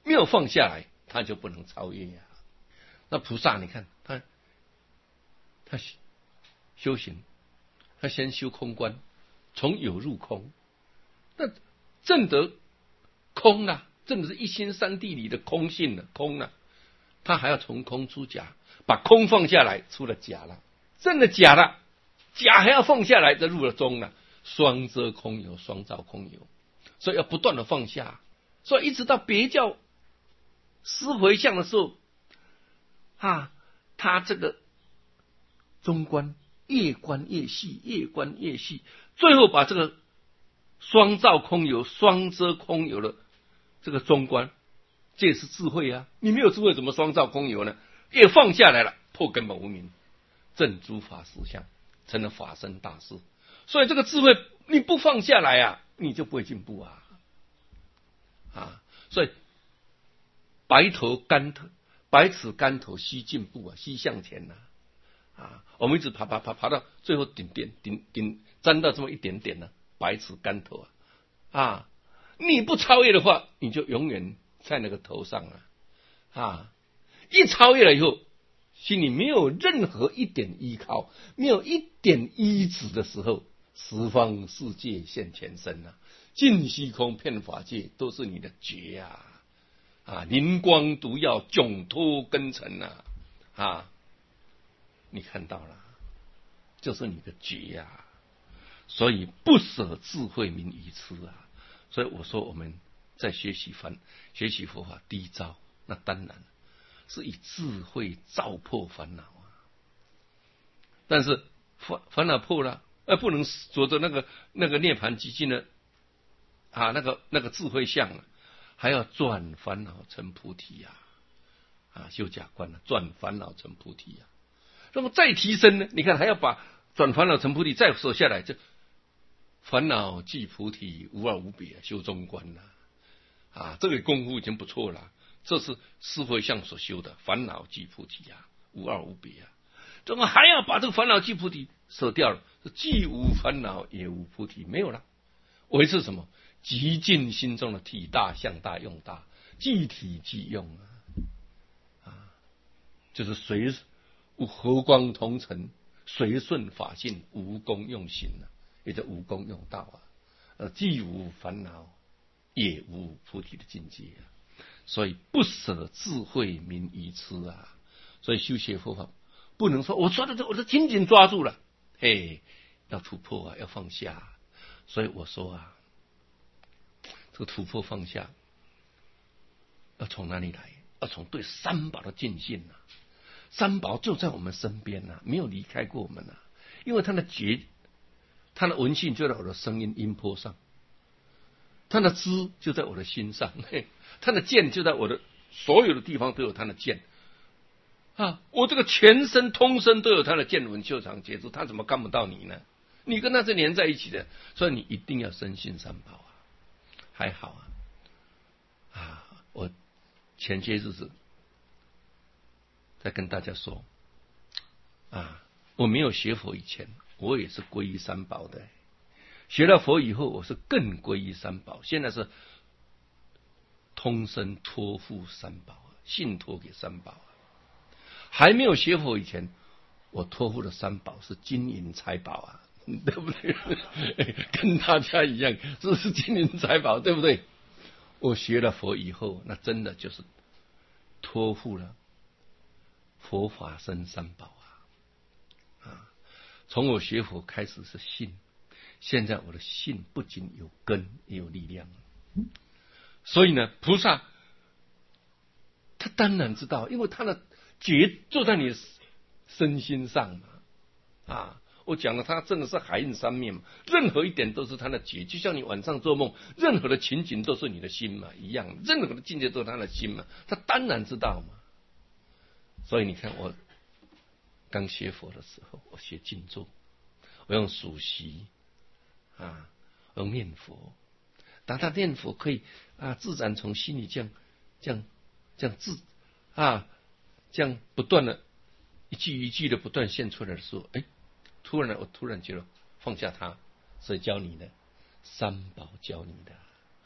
没有放下来，他就不能超越呀、啊。那菩萨，你看他他修行，他先修空观，从有入空，那证得空啊，证的是一心三谛里的空性的空啊，他还要从空出假，把空放下来，出了假了，证了假了，假还要放下来，就入了中了。双遮空有，双照空有，所以要不断的放下。所以一直到别教思回向的时候啊，他这个中观越观越细，越观越细，最后把这个双照空有、双遮空有了这个中观，这也是智慧啊！你没有智慧，怎么双照空有呢？也放下来了，破根本无明，证诸法实相，成了法身大事。所以这个智慧你不放下来啊，你就不会进步啊！啊，所以白头竿头，百尺竿头须进步啊，须向前呐！啊，我们一直爬爬爬爬到最后顶点，顶顶沾到这么一点点呢、啊，百尺竿头啊！啊，你不超越的话，你就永远在那个头上啊！啊，一超越了以后，心里没有任何一点依靠，没有一点依止的时候，十方世界现前身啊，尽虚空遍法界都是你的觉啊！啊，灵光毒药迥脱根尘啊！啊，你看到了，就是你的觉啊！所以不舍智慧名愚痴啊！所以我说我们在学习凡学习佛法第一招，那当然是以智慧照破烦恼啊！但是烦烦恼破了，而不能着着那个那个涅盘寂静的啊，那个那个智慧相啊，还要转烦恼成菩提呀！啊，修假观了，转烦恼成菩提呀！那么再提升呢？你看还要把转烦恼成菩提再舍下来，就烦恼即菩提，无二无别，修中观了啊！这个功夫已经不错了。这是思回向所修的烦恼即菩提啊，无二无别啊！怎么还要把这个烦恼即菩提舍掉了？既无烦恼也无菩提，没有了。维持什么？极尽心中的体大、向大、用大，即体即用啊！啊，就是随和光同尘，随顺法性，无功用行啊，也叫无功用道啊。呃，既无烦恼，也无菩提的境界啊。所以不舍智慧名愚痴啊！所以修学佛法不能说我抓的这我都紧紧抓住了，嘿，要突破啊，要放下。所以我说啊，这个突破放下要从哪里来？要从对三宝的敬信啊！三宝就在我们身边啊，没有离开过我们啊。因为他的觉，他的闻性就在我的声音音波上，他的知就在我的心上，嘿，他的见就在我的所有的地方都有他的见啊！我这个全身通身都有他的见闻嗅尝觉知，他怎么看不到你呢？你跟他是连在一起的，所以你一定要深信三宝啊！还好啊，啊，我前些日子在跟大家说啊，我没有学佛以前，我也是皈依三宝的。学了佛以后，我是更皈依三宝。现在是通身托付三宝，信托给三宝。还没有学佛以前，我托付的三宝是金银财宝啊，对不对？跟大家一样，这是金银财宝，对不对？我学了佛以后，那真的就是托付了佛法僧三宝啊！啊，从我学佛开始是信。现在我的信不仅有根也有力量，所以呢，菩萨他当然知道，因为他的觉就在你身心上嘛。啊，我讲了，他真的是海印三面嘛，任何一点都是他的觉，就像你晚上做梦，任何的情景都是你的心嘛一样，任何的境界都是他的心嘛，他当然知道嘛。所以你看，我刚学佛的时候，我学静坐，我用数息。啊，用念佛，当他念佛可以啊，自然从心里这样、这样、这样自啊，这样不断的一句一句的不断现出来的时候，哎，突然我突然觉得放下他，谁教你的？三宝教你的。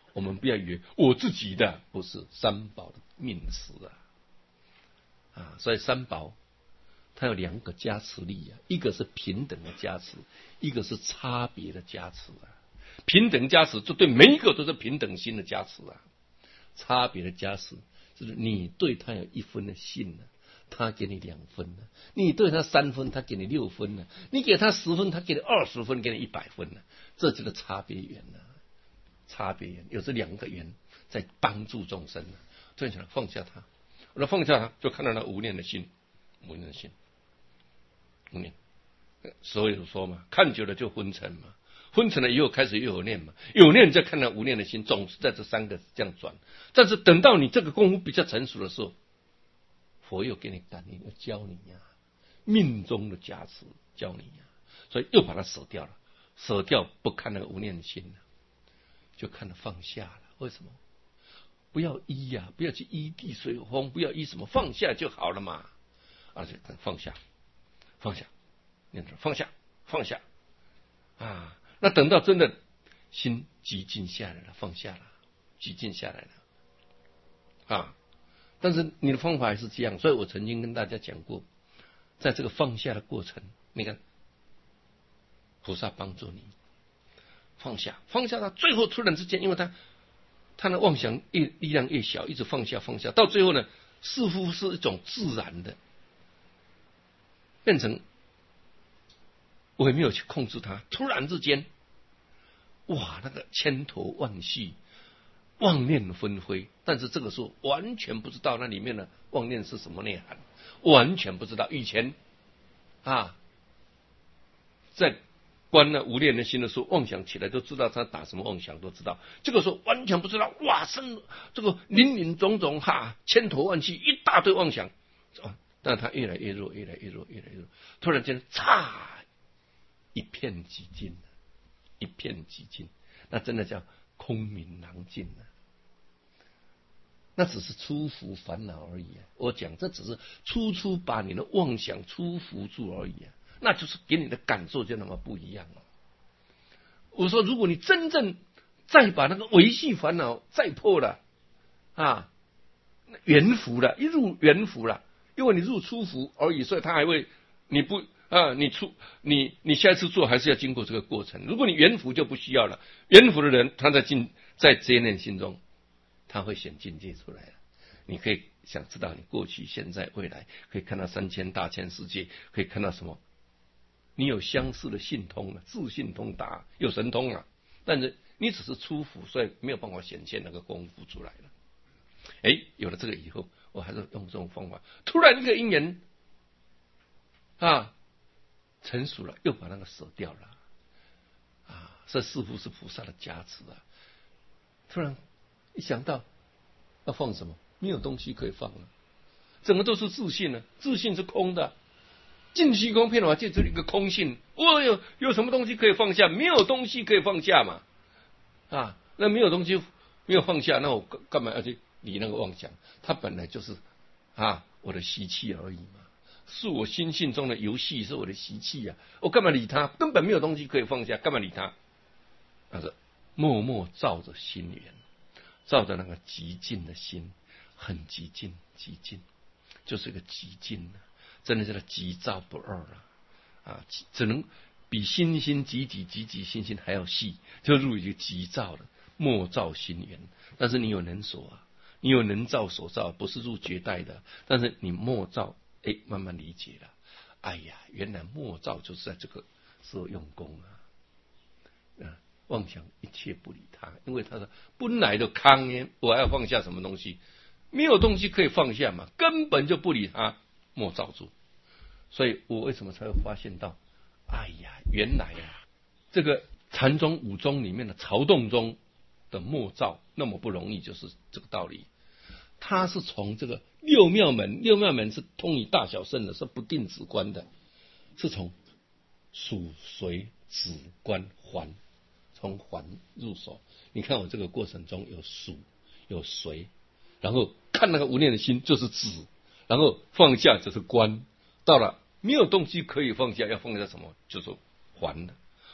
我们不要以为我自己的，不是三宝的命词啊！啊，所以三宝它有两个加持力啊，一个是平等的加持，一个是差别的加持啊。平等加持就对每一个都是平等心的加持啊，差别的加持就是你对他有一分的信呢、啊，他给你两分呢、啊；你对他三分，他给你六分呢、啊；你给他十分，他给你二十分，给你一百分呢、啊。这就是差别缘呢、啊，差别缘有这两个缘在帮助众生呢、啊。所以想放下他，我放下他，就看到那无念的心，无念的心，无念。所以说嘛，看久了就昏沉嘛。昏沉了以后，开始又有念嘛，有念再看到无念的心，总是在这三个这样转。但是等到你这个功夫比较成熟的时候，佛又给你感应，要教你呀、啊，命中的加持教你呀、啊，所以又把它舍掉了，舍掉不看那个无念的心了，就看了放下了。为什么？不要依呀、啊，不要去依地水火风，不要依什么，放下就好了嘛。而且放下，放下，念着放下，放下啊。那等到真的心寂静下来了，放下了，寂静下来了啊！但是你的方法还是这样，所以我曾经跟大家讲过，在这个放下的过程，你看菩萨帮助你放下，放下到最后突然之间，因为他他的妄想越力量越小，一直放下放下，到最后呢，似乎是一种自然的，变成。我也没有去控制它，突然之间，哇，那个千头万绪，妄念纷飞。但是这个时候完全不知道那里面的妄念是什么内涵，完全不知道。以前啊，在观那无念的心的时候，妄想起来都知道他打什么妄想，都知道。这个时候完全不知道，哇，生这个林林总总哈，千头万绪，一大堆妄想啊！但是他越来越弱，越来越弱，越来越弱。突然间，嚓！一片寂静，一片寂静，那真的叫空明囊尽了。那只是初伏烦恼而已啊！我讲这只是初初把你的妄想初伏住而已啊，那就是给你的感受就那么不一样了。我说，如果你真正再把那个维系烦恼再破了啊，圆伏了，一入圆伏了，因为你入初伏而已，所以他还会你不。啊，你出你你下一次做还是要经过这个过程。如果你圆福就不需要了，圆福的人他在进在这念心中，他会显境界出来了。你可以想知道你过去、现在、未来，可以看到三千大千世界，可以看到什么？你有相似的信通了，自信通达，有神通了，但是你只是初伏，所以没有办法显现那个功夫出来了。哎，有了这个以后，我还是用这种方法，突然一个因缘啊。成熟了，又把那个舍掉了啊！这似乎是菩萨的加持啊！突然一想到要放什么，没有东西可以放了，整个都是自信呢、啊，自信是空的，尽虚空遍法界只有一个空性。我有有什么东西可以放下？没有东西可以放下嘛！啊，那没有东西没有放下，那我干嘛要去理那个妄想？它本来就是啊我的习气而已嘛。是我心性中的游戏，是我的习气呀、啊！我干嘛理他？根本没有东西可以放下，干嘛理他？他说：默默照着心缘，照着那个极静的心，很极静，极静，就是个极静了、啊，真的叫做极照不二了啊！只能比心心极极极极心心还要细，就入一个极照了，默照心缘。但是你有能所啊，你有能照所照，不是入绝代的，但是你默照。哎，慢慢理解了。哎呀，原来默照就是在这个时候用功啊！啊，妄想一切不理他，因为他说本来的康呢，我还要放下什么东西？没有东西可以放下嘛，根本就不理他，默照住。所以我为什么才会发现到，哎呀，原来啊，这个禅宗五宗里面的曹洞宗的默照那么不容易，就是这个道理。他是从这个六妙门，六妙门是通以大小圣的，是不定止观的，是从属随止观还，从还入手。你看我这个过程中有属有随，然后看那个无念的心就是止，然后放下就是观，到了没有东西可以放下，要放下什么？就是还的。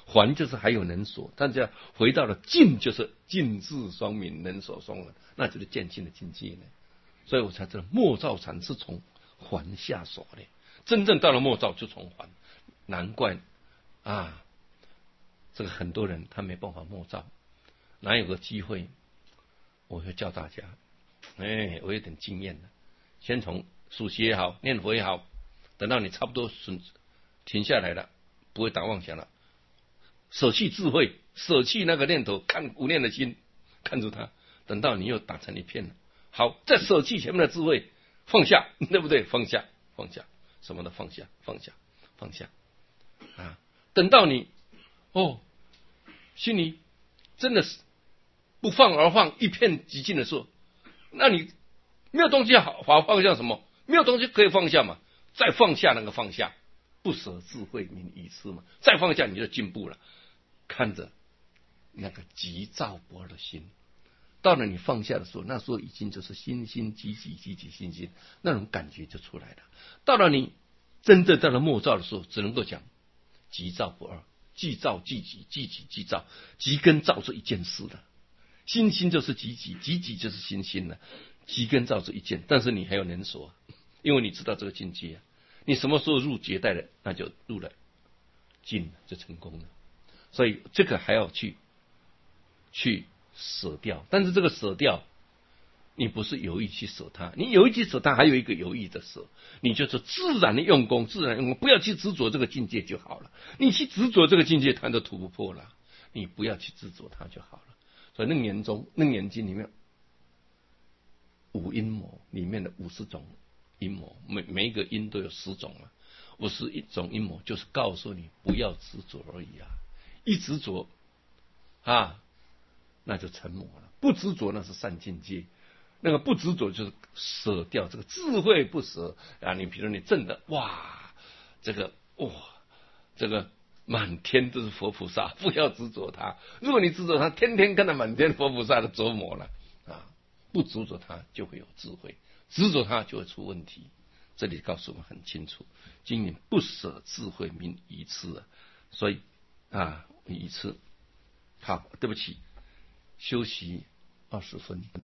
还就是还有能所，但是要回到了尽，就是尽智双明，能所双闻，那就是渐进的境界呢。所以我才知道莫照禅是从还下手的，真正到了莫照就从还，难怪啊，这个很多人他没办法莫照，哪有个机会？我会教大家，哎，我有点经验了，先从数息也好，念佛也好，等到你差不多停下来了，不会打妄想了，舍弃智慧，舍弃那个念头，看无念的心，看住它，等到你又打成一片了，好，再舍弃前面的智慧，放下，对不对？放下，放下，什么的放下，放下，放下啊！等到你哦，心里真的是不放而放，一片寂静的时候，那你没有东西好好放下什么？没有东西可以放下嘛？再放下那个放下，不舍智慧名愚痴嘛。再放下你就进步了。看着那个急躁不二的心，到了你放下的时候，那时候已经就是心心积极积极心心，那种感觉就出来了。到了你真正到了末躁的时候，只能够讲急躁不二，即躁即急，即急即躁，急跟躁是一件事的。心心就是急急，急急就是心心了，急跟躁是一件，但是你还有能所，因为你知道这个境界啊，你什么时候入结带了，那就入了尽，就成功了。所以这个还要去去舍掉，但是这个舍掉，你不是有意去舍它，你有意去舍它，还有一个有意的舍，你就是自然的用功，自然用功，不要去执着这个境界就好了。你去执着这个境界，它都突破了，你不要去执着它就好了。所以楞严中，楞严经里面五阴魔里面的五十种阴魔，每每一个阴都有十种啊，五十一种阴魔就是告诉你不要执着而已啊，一执着啊，那就成魔了；不执着那是善境界，那个不执着就是舍掉这个智慧不舍啊。你比如你证的哇，这个哇，这个。满天都是佛菩萨，不要执着它。如果你执着它，天天看到满天佛菩萨的折磨了啊！不执着它就会有智慧，执着它就会出问题。这里告诉我们很清楚，经营不舍智慧名愚痴啊，所以啊，愚痴。好，对不起，休息二十分。